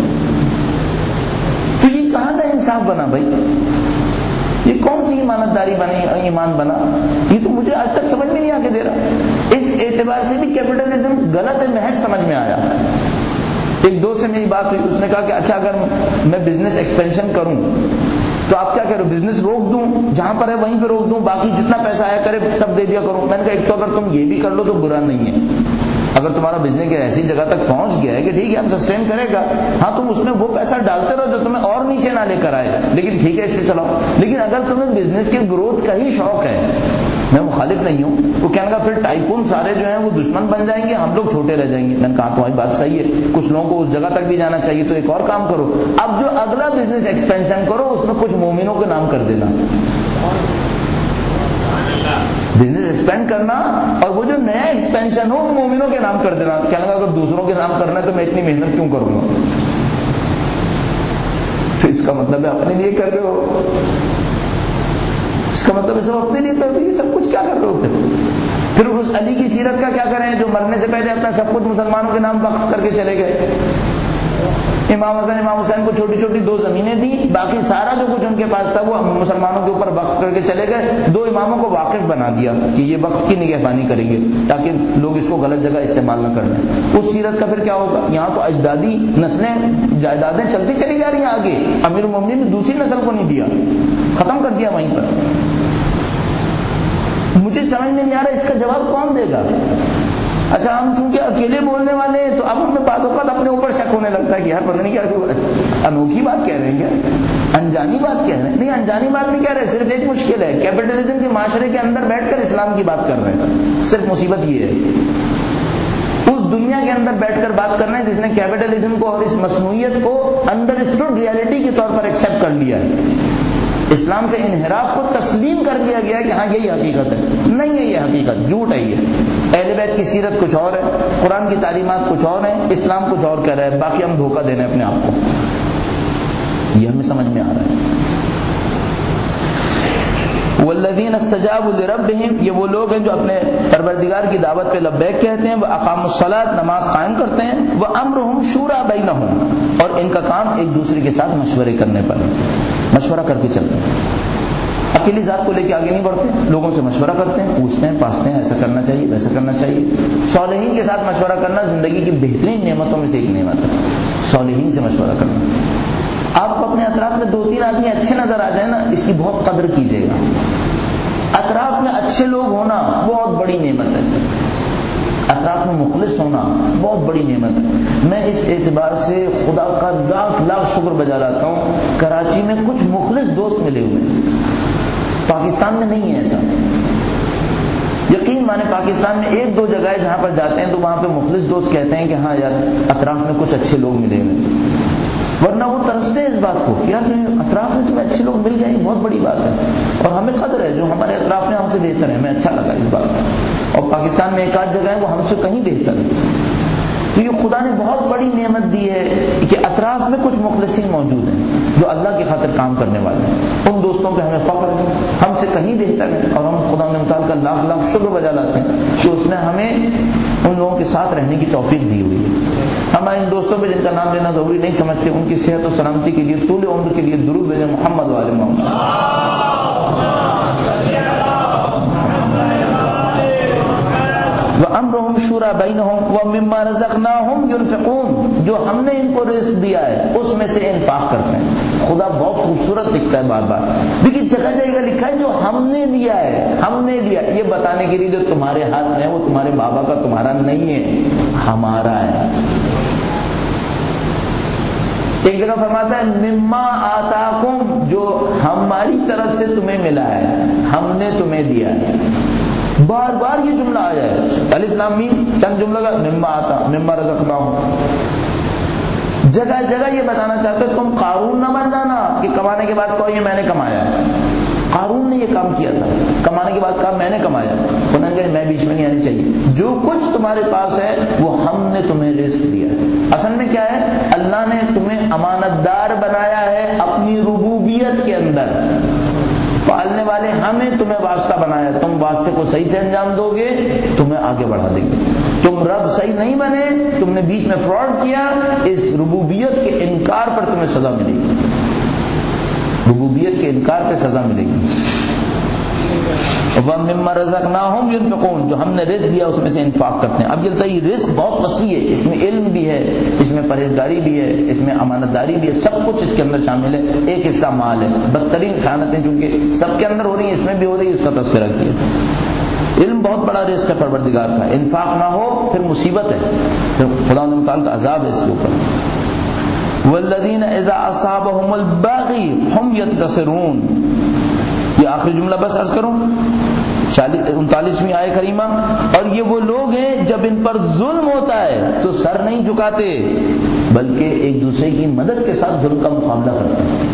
تو یہ کہاں کا انصاف بنا بھائی؟ یہ کون سی ایمانداری بنی, ایمان بنا؟ یہ تو مجھے آج تک سمجھ میں نہیں آ کے دے رہا. اس اعتبار سے بھی کیپٹلزم غلط ہے, محض سمجھ میں آیا. ایک دوست سے میری بات ہوئی, اس نے کہا کہ اچھا اگر میں بزنس ایکسپینشن کروں تو آپ کیا کہہ رہے ہو, بزنس روک دوں, جہاں پر ہے وہیں پہ روک دوں, باقی جتنا پیسہ آیا کرے سب دے دیا کروں؟ میں نے کہا ایک تو اگر تم یہ بھی کر لو تو برا نہیں ہے. اگر تمہارا بزنس ایسی جگہ تک پہنچ گیا ہے کہ ٹھیک ہے اب سسٹین کرے گا, ہاں تم اس میں وہ پیسہ ڈالتے رہو جو تمہیں اور نیچے نہ لے کر آئے, لیکن ٹھیک ہے اس سے چلاؤ. لیکن اگر تمہیں بزنس کے گروتھ کا ہی شوق ہے, میں مخالف نہیں ہوں, تو کہنے کا پھر ٹائکون سارے جو ہیں وہ دشمن بن جائیں گے, ہم لوگ چھوٹے رہ جائیں گے. میں نے کہا تمہاری بات صحیح ہے, کچھ لوگوں کو اس جگہ تک بھی جانا چاہیے, تو ایک اور کام کرو, اب جو اگلا بزنس ایکسپینشن کرو اس میں کچھ مومنوں کے نام کر دینا. بزنس ایکسپینڈ کرنا اور وہ جو نیا ایکسپینشن ہو مومنوں کے نام کر دینا. کہنے لگا اگر دوسروں کے نام کرنا ہے تو میں اتنی محنت کیوں کروں گا؟ تو اس کا مطلب ہے اپنے لیے کر رہے ہو, اس کا مطلب ہے سب اپنے لیے کر رہے ہو. یہ سب کچھ کیا کر رہے ہو؟ پھر اس علی کی سیرت کا کیا کریں جو مرنے سے پہلے اپنا سب کچھ مسلمانوں کے نام وقف کر کے چلے گئے. امام حسین کو چھوٹی چھوٹی 2 زمینیں دی, باقی سارا جو کچھ ان کے پاس تھا وہ مسلمانوں کے اوپر وقف کر کے چلے گئے. 2 اماموں کو واقف بنا دیا کہ یہ وقف کی نگہبانی کریں گے تاکہ لوگ اس کو غلط جگہ استعمال نہ کر لیں. اس سیرت کا پھر کیا ہوگا؟ یہاں تو اجدادی نسلیں جائیدادیں چلتی چلی جا رہی ہیں آگے. امیر المومنین نے دوسری نسل کو نہیں دیا, ختم کر دیا وہیں پر. مجھے سمجھ میں نہیں آ رہا اس کا جواب کون دے گا. اچھا ہم چونکہ اکیلے بولنے والے ہیں تو اب ہمیں بعد اوقات اپنے اوپر شک ہونے لگتا ہے کہ یار پتہ نہیں کیا انوکھی بات کہہ رہے ہیں, کیا انجانی بات کہہ رہے ہیں. نہیں انجانی بات نہیں کہہ رہے, صرف ایک مشکل ہے, کیپٹلزم کے معاشرے کے اندر بیٹھ کر اسلام کی بات کر رہے ہیں. صرف مصیبت یہ ہے اس دنیا کے اندر بیٹھ کر بات کرنا ہے جس نے کیپٹلزم کو اور اس مصنوعیت کو انڈرسٹوڈ ریئلٹی کے طور پر ایکسیپٹ کر لیا ہے. اسلام سے انحراف کو تسلیم کر لیا گیا کہ ہاں یہی حقیقت ہے. نہیں ہے یہ حقیقت, جھوٹ ہے. یہ اہل بیت کی سیرت کچھ اور ہے, قرآن کی تعلیمات کچھ اور ہیں, اسلام کچھ اور کہہ رہا ہے, باقی ہم دھوکہ دے رہے ہیں اپنے آپ کو. یہ ہمیں سمجھ میں آ رہا ہے. والذین استجابوا لربہم, یہ وہ لوگ ہیں جو اپنے پروردگار کی دعوت پہ لبیک کہتے ہیں. واقاموا الصلاۃ, نماز قائم کرتے ہیں. وامرہم شورى بینہم, اور ان کا کام ایک دوسرے کے ساتھ مشورے کرنے پر, مشورہ کر کے چلتے ہیں. اکیلی ذات کو لے کے آگے نہیں بڑھتے, لوگوں سے مشورہ کرتے ہیں, پوچھتے ہیں, پاچھتے ہیں, ایسا کرنا چاہیے ویسا کرنا چاہیے. صالحین کے ساتھ مشورہ کرنا زندگی کی بہترین نعمتوں میں سے ایک نعمت ہے, صالحین سے مشورہ کرنا. آپ کو اپنے اطراف میں 2-3 آدمی اچھے نظر آ جائیں نا, اس کی بہت قدر کیجیے گا. اطراف میں اچھے لوگ ہونا بہت بڑی نعمت ہے, اطراف میں مخلص ہونا بہت بڑی نعمت ہے. میں اس اعتبار سے خدا کا لاکھ شکر بجا لاتا ہوں, کراچی میں کچھ مخلص دوست ملے ہوئے ہیں, پاکستان میں نہیں ہے ایسا. یقین مانے پاکستان میں ایک دو جگہ ہے جہاں پر جاتے ہیں تو وہاں پہ مخلص دوست کہتے ہیں کہ ہاں یار اطراف میں کچھ اچھے لوگ ملے ہوئے، ورنہ وہ ترستے ہیں اس بات کو کہ یار اطراف میں تمہیں اچھے لوگ مل گئے، یہ بہت بڑی بات ہے، اور ہمیں قدر ہے جو ہمارے اطراف میں ہم سے بہتر ہے، ہمیں اچھا لگا اس بات۔ اور پاکستان میں ایک آدھ جگہ ہے وہ ہم سے کہیں بہتر ہے۔ تو یہ خدا نے بہت بڑی نعمت دی ہے کہ اطراف میں کچھ مخلصین موجود ہیں جو اللہ کی خاطر کام کرنے والے ہیں، ان دوستوں پہ ہمیں فخر ہے، ہم سے کہیں بہتر ہے، اور ہم خدا نے متعال کا لاکھ لاکھ شکر بجا لاتے ہیں کہ اس نے ہمیں ان لوگوں کے ساتھ رہنے کی توفیق دی ہوئی ہے۔ ہمارے ان دوستوں پہ جن کا نام لینا ضروری نہیں سمجھتے، ان کی صحت و سلامتی کے لیے طول عمر کے لیے درود بھیجیں محمد وآل محمد۔ وَأَمْرُهُمْ شُورَى بَيْنَهُمْ وَمِمَّا رَزَقْنَاهُمْ يُنْفِقُونَ، جو ہم نے ان کو رزق دیا ہے اس میں سے انفاق کرتے ہیں۔ خدا بہت خوبصورت لکھتا ہے بار بار، لیکن جگہ جگہ لکھا ہے جو ہم نے دیا ہے، ہم نے دیا، یہ بتانے کے لیے جو تمہارے ہاتھ میں ہے وہ تمہارے بابا کا تمہارا نہیں ہے، ہمارا ہے۔ ایک جگہ فرماتا ہے مما آتاکم، جو ہماری طرف سے تمہیں ملا ہے، ہم نے تمہیں دیا ہے۔ بار بار یہ جملہ آیا ہے، الف لام میم چند جملہ کا، مما آتا مما رزقناہم، جگہ جگہ یہ بتانا چاہتے تم قارون نہ بن جانا کہ کمانے کے بعد کہو یہ میں نے کمایا ہے۔ قارون نے یہ کام کیا تھا، کمانے کے بعد کہا میں نے کمایا، خدا نے کہا میں بیچ میں نہیں آنی چاہیے، جو کچھ تمہارے پاس ہے وہ ہم نے تمہیں رزق دیا ہے۔ اصل میں کیا ہے، اللہ نے تمہیں امانت دار بنایا ہے اپنی ربوبیت کے اندر، پالنے والے ہمیں تمہیں واسطہ بنایا، تم واسطے کو صحیح سے انجام دو گے تمہیں آگے بڑھا دیں گے، تم رب صحیح نہیں بنے، تم نے بیچ میں فراڈ کیا، اس ربوبیت کے انکار پر تمہیں سزا ملے گی، ربوبیت کے انکار پہ سزا ملے گی۔ وَمِمَّا رَزَقْنَاهُمْ يُنْفِقُونَ، جو ہم نے رزق دیا اس میں سے انفاق کرتے ہیں۔ اب یہ بتائیے رزق بہت وسیع ہے، اس میں علم بھی ہے، اس میں پرہیزگاری بھی ہے، اس میں امانت داری بھی ہے، سب کچھ اس کے اندر شامل ہے۔ ایک حصہ مال ہے، بدترین خیانتیں چونکہ سب کے اندر ہو رہی ہیں، اس میں بھی ہو رہی ہے، اس کا تذکرہ کیا۔ علم بہت بڑا رزق ہے پروردگار کا، انفاق نہ ہو پھر مصیبت ہے، پھر خدا نے متعال کا عذاب ہے اس کے اوپر۔ وَالَّذِينَ إِذَا أَصَابَهُمُ الْبَغْيُ هُمْ يَنْتَصِرُونَ، یہ آخری جملہ بس عرض کروں، 39ویں آیہ کریمہ، اور یہ وہ لوگ ہیں جب ان پر ظلم ہوتا ہے تو سر نہیں جھکاتے بلکہ ایک دوسرے کی مدد کے ساتھ ظلم کا مقابلہ کرتے ہیں۔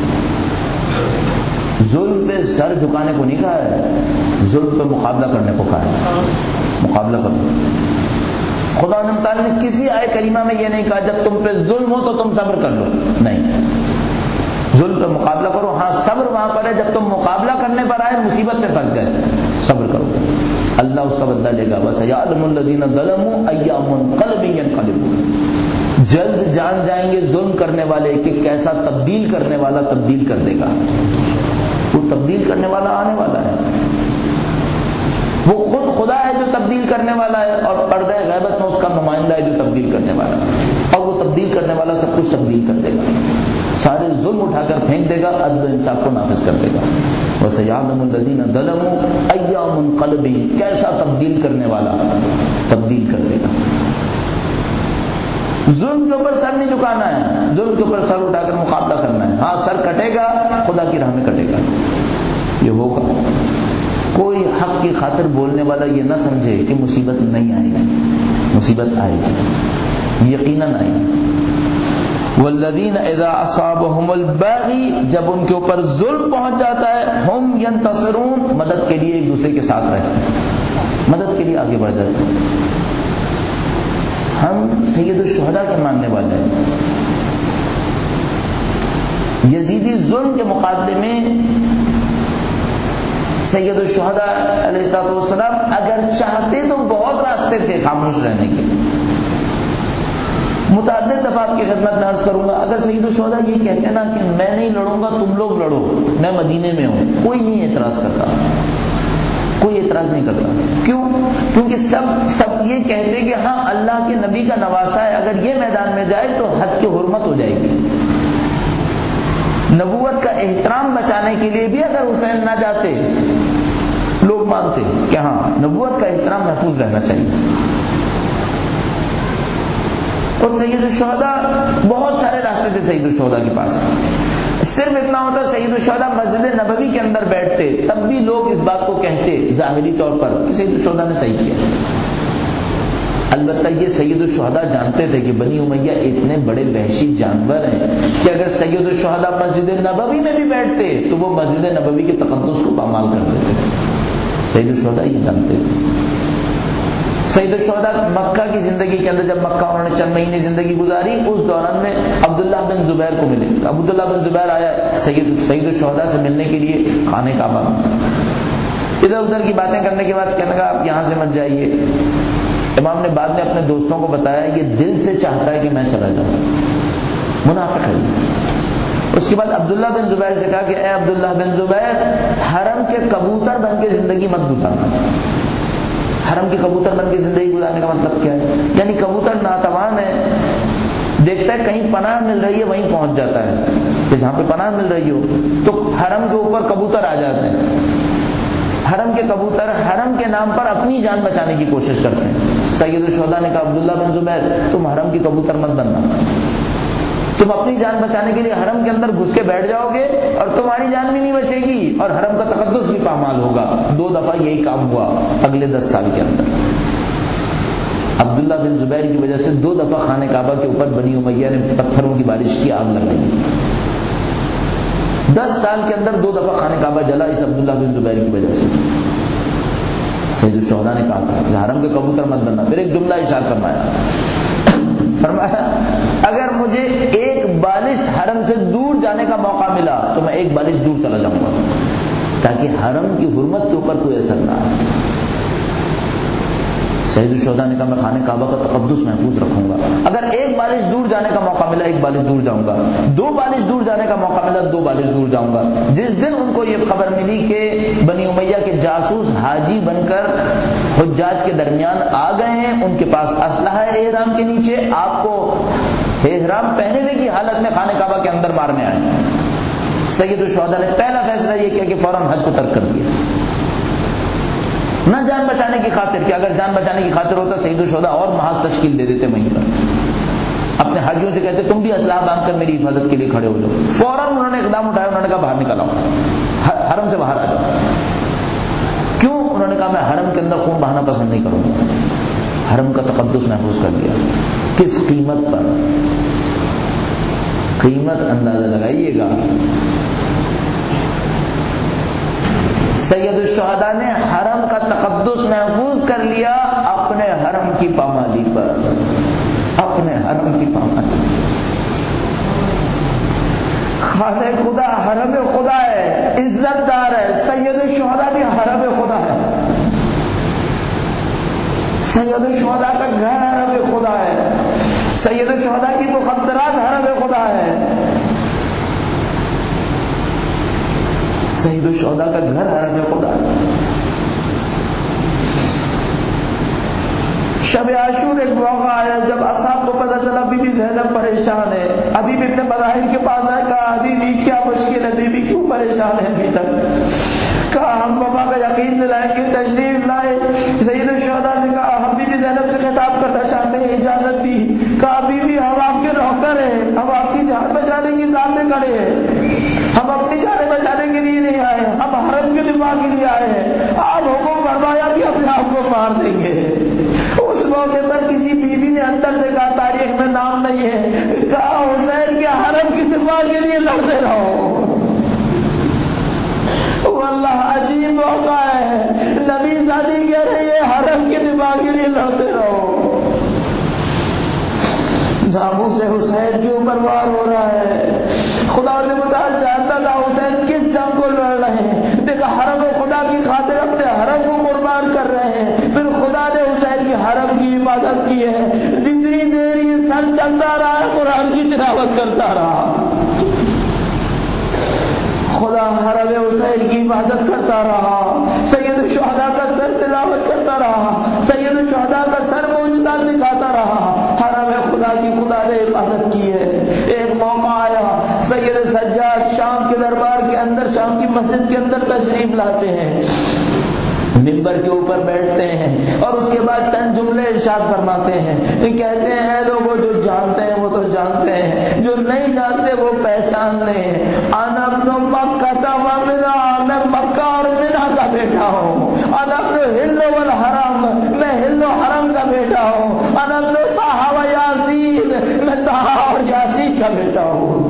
ظلم پہ سر جھکانے کو نہیں کہا ہے، ظلم پہ مقابلہ کرنے کو کہا ہے، مقابلہ کرو۔ خدا نے کسی آیہ کریمہ میں یہ نہیں کہا جب تم پہ ظلم ہو تو تم صبر کر لو، نہیں، ظلم پہ مقابلہ کرو۔ ہاں صبر وہاں پر ہے جب تم مقابلہ کرنے پر آئے مصیبت میں پھنس گئے، صبر کرو، اللہ اس کا بدلہ لے گا۔ وَسَيَعْلَمُ الَّذِينَ ظَلَمُوا أَيَّ مُنقَلِبٍ يَنقَلِبُونَ، جلد جان جائیں گے ظلم کرنے والے کہ کیسا تبدیل کرنے والا تبدیل کر دے گا، وہ تبدیل کرنے والا آنے والا ہے، وہ خود خدا ہے جو تبدیل کرنے والا ہے، اور پردہ غیبت میں اس کا نمائندہ ہے جو تبدیل کرنے والا ہے، اور وہ تبدیل کرنے والا سب کچھ تبدیل کر دے گا، سارے ظلم اٹھا کر پھینک دے گا، عدل و انصاف کو نافذ کر دے گا۔ وَسَيَعْلَمُ الَّذِينَ ظَلَمُوا أَيَّ مُنقَلِبٍ، کیسا تبدیل کرنے والا تبدیل کر دے گا۔ ظلم کے اوپر سر نہیں جھکانا ہے، ظلم کے اوپر سر اٹھا کر مقابلہ کرنا ہے۔ ہاں سر کٹے گا، خدا کی راہ میں کٹے گا، یہ ہوگا۔ کوئی حق کی خاطر بولنے والا یہ نہ سمجھے کہ مصیبت نہیں آئے گی، مصیبت آئے گی، یقیناً آئے گی۔ والذین اذا اصابهم البغی، جب ان کے اوپر ظلم پہنچ جاتا ہے، ہم ینتصرون، مدد کے لیے ایک دوسرے کے ساتھ رہتے ہیں، مدد کے لیے آگے بڑھ جاتے ہیں۔ ہم سید الشہداء کے ماننے والے ہیں، یزیدی ظلم کے مقابلے میں سید الشہداء علیہ السلام اگر چاہتے تو بہت راستے تھے خاموش رہنے کے۔ متعدد دفعہ آپ کی خدمت میں عرض کروں گا، اگر سید الشہداء یہ کہتے نا کہ میں نہیں لڑوں گا تم لوگ لڑو، میں مدینے میں ہوں، کوئی نہیں اعتراض کرتا، کوئی اعتراض نہیں کرتا۔ کیوں؟ کیونکہ سب یہ کہتے کہ ہاں اللہ کے نبی کا نواسا ہے، اگر یہ میدان میں جائے تو حد کی حرمت ہو جائے گی۔ نبوت کا احترام بچانے کے لیے بھی اگر حسین نہ جاتے لوگ مانتے کہ ہاں نبوت کا احترام محفوظ رہنا چاہیے۔ اور سید الشہداء بہت سارے راستے تھے سید الشہداء کے پاس، صرف اتنا ہوتا سید الشہداء مسجد نبوی کے اندر بیٹھتے تب بھی لوگ اس بات کو کہتے ظاہری طور پر کہ سید الشہداء نے صحیح کیا. البتہ یہ سید الشہداء جانتے تھے کہ بنی امیہ اتنے بڑے وحشی جانور ہیں کہ اگر سید الشہداء مسجد نبوی میں بھی بیٹھتے تو وہ مسجد نبوی کے تقدس کو پامال کر دیتے. سید الشہداء یہ جانتے تھے. سید الشہداء مکہ کی زندگی کے اندر جب مکہ انہوں نے چند مہینے زندگی گزاری اس دوران میں عبداللہ بن زبیر کو ملے. عبداللہ بن زبیر آیا سید الشہداء سے ملنے کے لیے خانہ کعبہ میں. ادھر ادھر کی باتیں کرنے کے بعد کہنے لگا آپ یہاں سے مت جائیے. امام نے بعد میں اپنے دوستوں کو بتایا یہ دل سے چاہتا ہے کہ میں چلا جاؤں, منافق ہے. اس کے بعد عبداللہ بن زبیر سے کہا کہ اے عبداللہ بن زبیر حرم کے کبوتر بن کے زندگی مت گزارنا. حرم کے کبوتر بن کے زندگی گزارنے کا مطلب کیا ہے؟ یعنی کبوتر ناتوان ہے, دیکھتا ہے کہیں پناہ مل رہی ہے وہیں پہنچ جاتا ہے کہ جہاں پہ پناہ مل رہی ہو تو حرم کے اوپر کبوتر آ جاتے ہیں. حرم کے کبوتر حرم کے نام پر اپنی جان بچانے کی کوشش کرتے ہیں. سید الشہداء نے کہا عبداللہ بن زبیر تم حرم کے کبوتر مت بننا, تم اپنی جان بچانے کے لیے حرم کے اندر گھس کے بیٹھ جاؤ گے اور تمہاری جان بھی نہیں بچے گی اور حرم کا تقدس بھی پامال ہوگا. 2 دفعہ یہی کام ہوا اگلے 10 سال کے اندر. عبداللہ بن زبیر کی وجہ سے 2 دفعہ خانہ کعبہ کے اوپر بنی امیہ نے پتھروں کی بارش کی, آگ لگائی. 10 سال کے اندر 2 دفعہ خانہ کعبہ جلا اس عبداللہ بن زبیر کی وجہ سے. سید الشہداء نے کہا تھا کہ حرم کے کبوتر مت بننا. پھر ایک جملہ اشار فرمایا اگر مجھے ایک بالش حرم سے دور جانے کا موقع ملا تو میں ایک بالش دور چلا جاؤں گا تاکہ حرم کی حرمت کے اوپر کوئی اثر نہ آئے. سید الشہداء نے کہا میں خانہ کعبہ کا تقدس محفوظ رکھوں گا. اگر ایک بالش دور جانے کا موقع ملا 1 بالش دور جاؤں گا, 2 بالش دور جانے کا موقع ملا 2 بالش دور جاؤں گا. جس دن ان کو یہ خبر ملی کہ بنی امیہ کے جاسوس حاجی بن کر حجاج کے درمیان آ گئے ہیں, ان کے پاس اسلحہ ہے احرام کے نیچے, آپ کو احرام پہنے ہوئے کی حالت میں خانہ کعبہ کے اندر مارنے آئے, سید الشہداء نے پہلا فیصلہ یہ کیا کہ فوراً حج کو ترک کر دیا. نہ جان بچانے کی خاطر, کہ اگر جان بچانے کی خاطر ہوتا سید الشہداء اور محاذ تشکیل دے دیتے وہیں پر. اپنے حاجیوں سے کہتے تم بھی اسلحہ باندھ کر میری حفاظت کے لیے کھڑے ہو جاؤ. فوراً انہوں نے اقدام اٹھایا, انہوں نے کہا باہر نکل آؤ, حرم سے باہر آ جاؤ. کیوں؟ انہوں نے کہا میں حرم کے اندر خون بہانا پسند نہیں کروں گا, حرم کا تقدس محفوظ کر لیا. کس قیمت پر؟ قیمت اندازہ لگائیے گا. سید الشہداء نے حرم کا تقدس محفوظ کر لیا اپنے حرم کی پامالی پر, اپنے حرم کی پامالی. خانہ خدا حرم خدا ہے, عزت دار ہے. سید الشہداء بھی حرم خدا ہے. سید الشہداء کا گھر حرم خدا ہے. سید الشہداء کی مخدرات حرم خدا ہے. سید الشہداء کا گھر حرم خدا ہے. شب عاشور ایک موقع آیا جب اصحاب کو پتہ چلا بی بی زینب پریشان ہے. حبیب ابن مظاہر کے پاس آئے, کہا حبیبی کیا مشکل ہے, بی بی کیوں پریشان ہے ابھی تک؟ کہا ہم وفا کا یقین دلائیں گے, تشریف لائے. سید الشہداء سے کہا ہم بی بی زینب سے خطاب کرنا چاہتے ہیں, اجازت دی. کہا بی بی ہم آپ کے نوکر ہیں, ہم آپ کی جان بچانے کے سامنے کھڑے ہیں, ہم اپنی جانیں بچانے کے لیے نہیں آئے, ہم حرم کے دفاع کے لیے آئے ہیں. آپ حکم فرمایا بھی اپنے آپ کو مار دیں گے. اس موقع پر کسی بیوی نے اندر سے کہا تاریخ میں نام نہیں ہے, کہا حسین کے حرم کی دفاع کے لیے لڑتے رہو. واللہ عجیب موقع ہے, نبی زادی کہہ رہے ہیں حرم کی دفاع کے لیے لڑتے رہو. ناموں سے حسین کے اوپر وار ہو رہا ہے. خدا نے متعال چاہتا تھا حسین کس جنگ کو لڑ رہے ہیں. دیکھا حرم خدا کی خاطر اپنے حرم کو قربان کر رہے ہیں. پھر خدا نے حسین کی حرم کی حفاظت کی ہے. جتنی دیر یہ سر چلتا رہا قرآن کی تلاوت کرتا رہا. خدا حرم حسین کی حفاظت کرتا رہا. سید الشہداء کا سر تلاوت کرتا رہا. سید الشہداء کا سر معجزات دکھاتا رہا. حرم خدا کی خدا نے حفاظت کی ہے. ایک موقع آیا, سید سجاد شام کے دربار کے اندر, شام کی مسجد کے اندر تشریف لاتے ہیں. ممبر کے اوپر بیٹھتے ہیں اور اس کے بعد چند جملے ارشاد فرماتے ہیں، کہتے ہیں اے لوگوں جو جانتے ہیں وہ تو جانتے ہیں، جو نہیں جانتے وہ پہچان لیں، انا ابن مکہ و منہ، میں مکہ اور منہ کا بیٹا ہوں، انا ابن ہل والحرم، میں ہل و حرم کا بیٹا ہوں، انا ابن طہ و یاسین، میں طہ اور یاسین کا بیٹا ہوں۔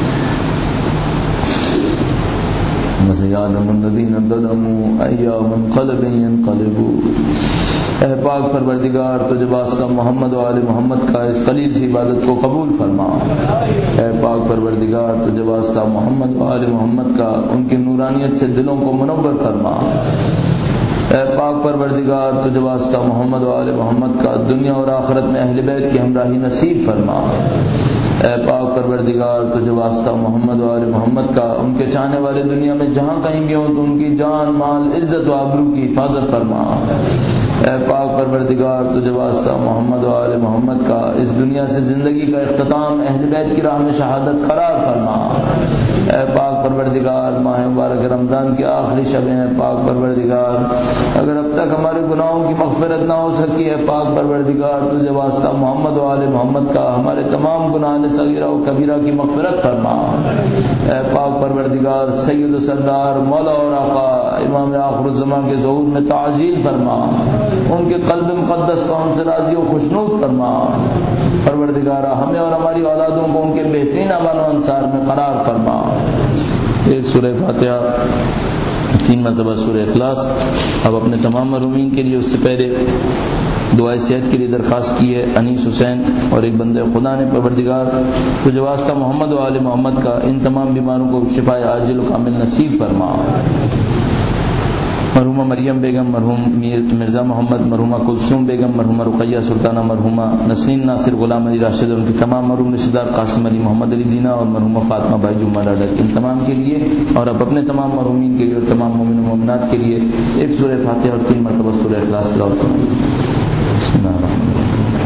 وَسَيَعْلَمُ الَّذِينَ ظَلَمُوا أَيَّ مُنقَلَبٍ يَنقَلِبُونَ۔ اے پاک پروردگار تو جب واسطہ محمد و آل محمد کا اس قلیل سی عبادت کو قبول فرما۔ اے پاک پروردگار تو جب واسطہ محمد و آل محمد کا ان کی نورانیت سے دلوں کو منور فرما۔ اے پاک پروردگار تو جب واسطہ محمد و آل محمد کا دنیا اور آخرت میں اہل بیت کی ہمراہی نصیب فرما۔ اے پاک پروردگار تو جو واسطہ محمد و آل محمد کا ان کے چاہنے والے دنیا میں جہاں کہیں گے ہوں تو ان کی جان مال عزت و آبرو کی حفاظت فرما۔ اے پاک پروردگار تو جو واسطہ محمد و آل محمد کا اس دنیا سے زندگی کا اختتام اہل بیت کی راہ میں شہادت قرار فرما۔ اے پاک پروردگار ماہ مبارک رمضان کی آخری شبیں ہیں، پاک پروردگار اگر اب تک ہمارے گناہوں کی مغفرت نہ ہو سکی ہے، پاک پروردگار تو جو واسطہ محمد و آل محمد کا ہمارے تمام گناہ صغیرہ و کبیرہ کی مغفرت فرما۔ اے پاک پروردگار سید و سردار مولا اور آقا امام آخر الزمان کے ظہور میں تعجیل فرما، ان کے قلب مقدس کو ہم سے راضی و خوشنود فرما۔ پروردگار ہمیں اور ہماری اولادوں کو ان کے بہترین اعمال و انصار میں قرار فرما۔ یہ سورہ فاتحہ 3 مرتبہ سورہ اخلاص۔ اب اپنے تمام مرحومین کے لیے اس سے پہلے دعائے صحت کے لیے درخواست کی ہے انیس حسین اور ایک بندے خدا نے پروردگار تو جو واسطہ محمد و آل محمد کا ان تمام بیماروں کو شفا عاجل و کامل نصیب فرما۔ مرحومہ مریم بیگم، مرحوم مرزا محمد، مرحومہ کلثوم بیگم، مرحومہ رقیہ سلطانہ، مرحومہ نسرین ناصر، غلام علی راشد اور ان کے تمام مرحوم رشتہ دار، قاسم علی، محمد علی دینا اور مرحومہ فاطمہ بھائی جمعہ ڈاڈا، ان تمام کے لیے اور اب اپنے تمام مرحومین کے لیے اور تمام مومن و مومنات کے لیے ایک سورہ فاتحہ اور 3 مرتبہ سورہ اخلاص تلاوت کریں۔ بسم اللہ الرحمن الرحیم۔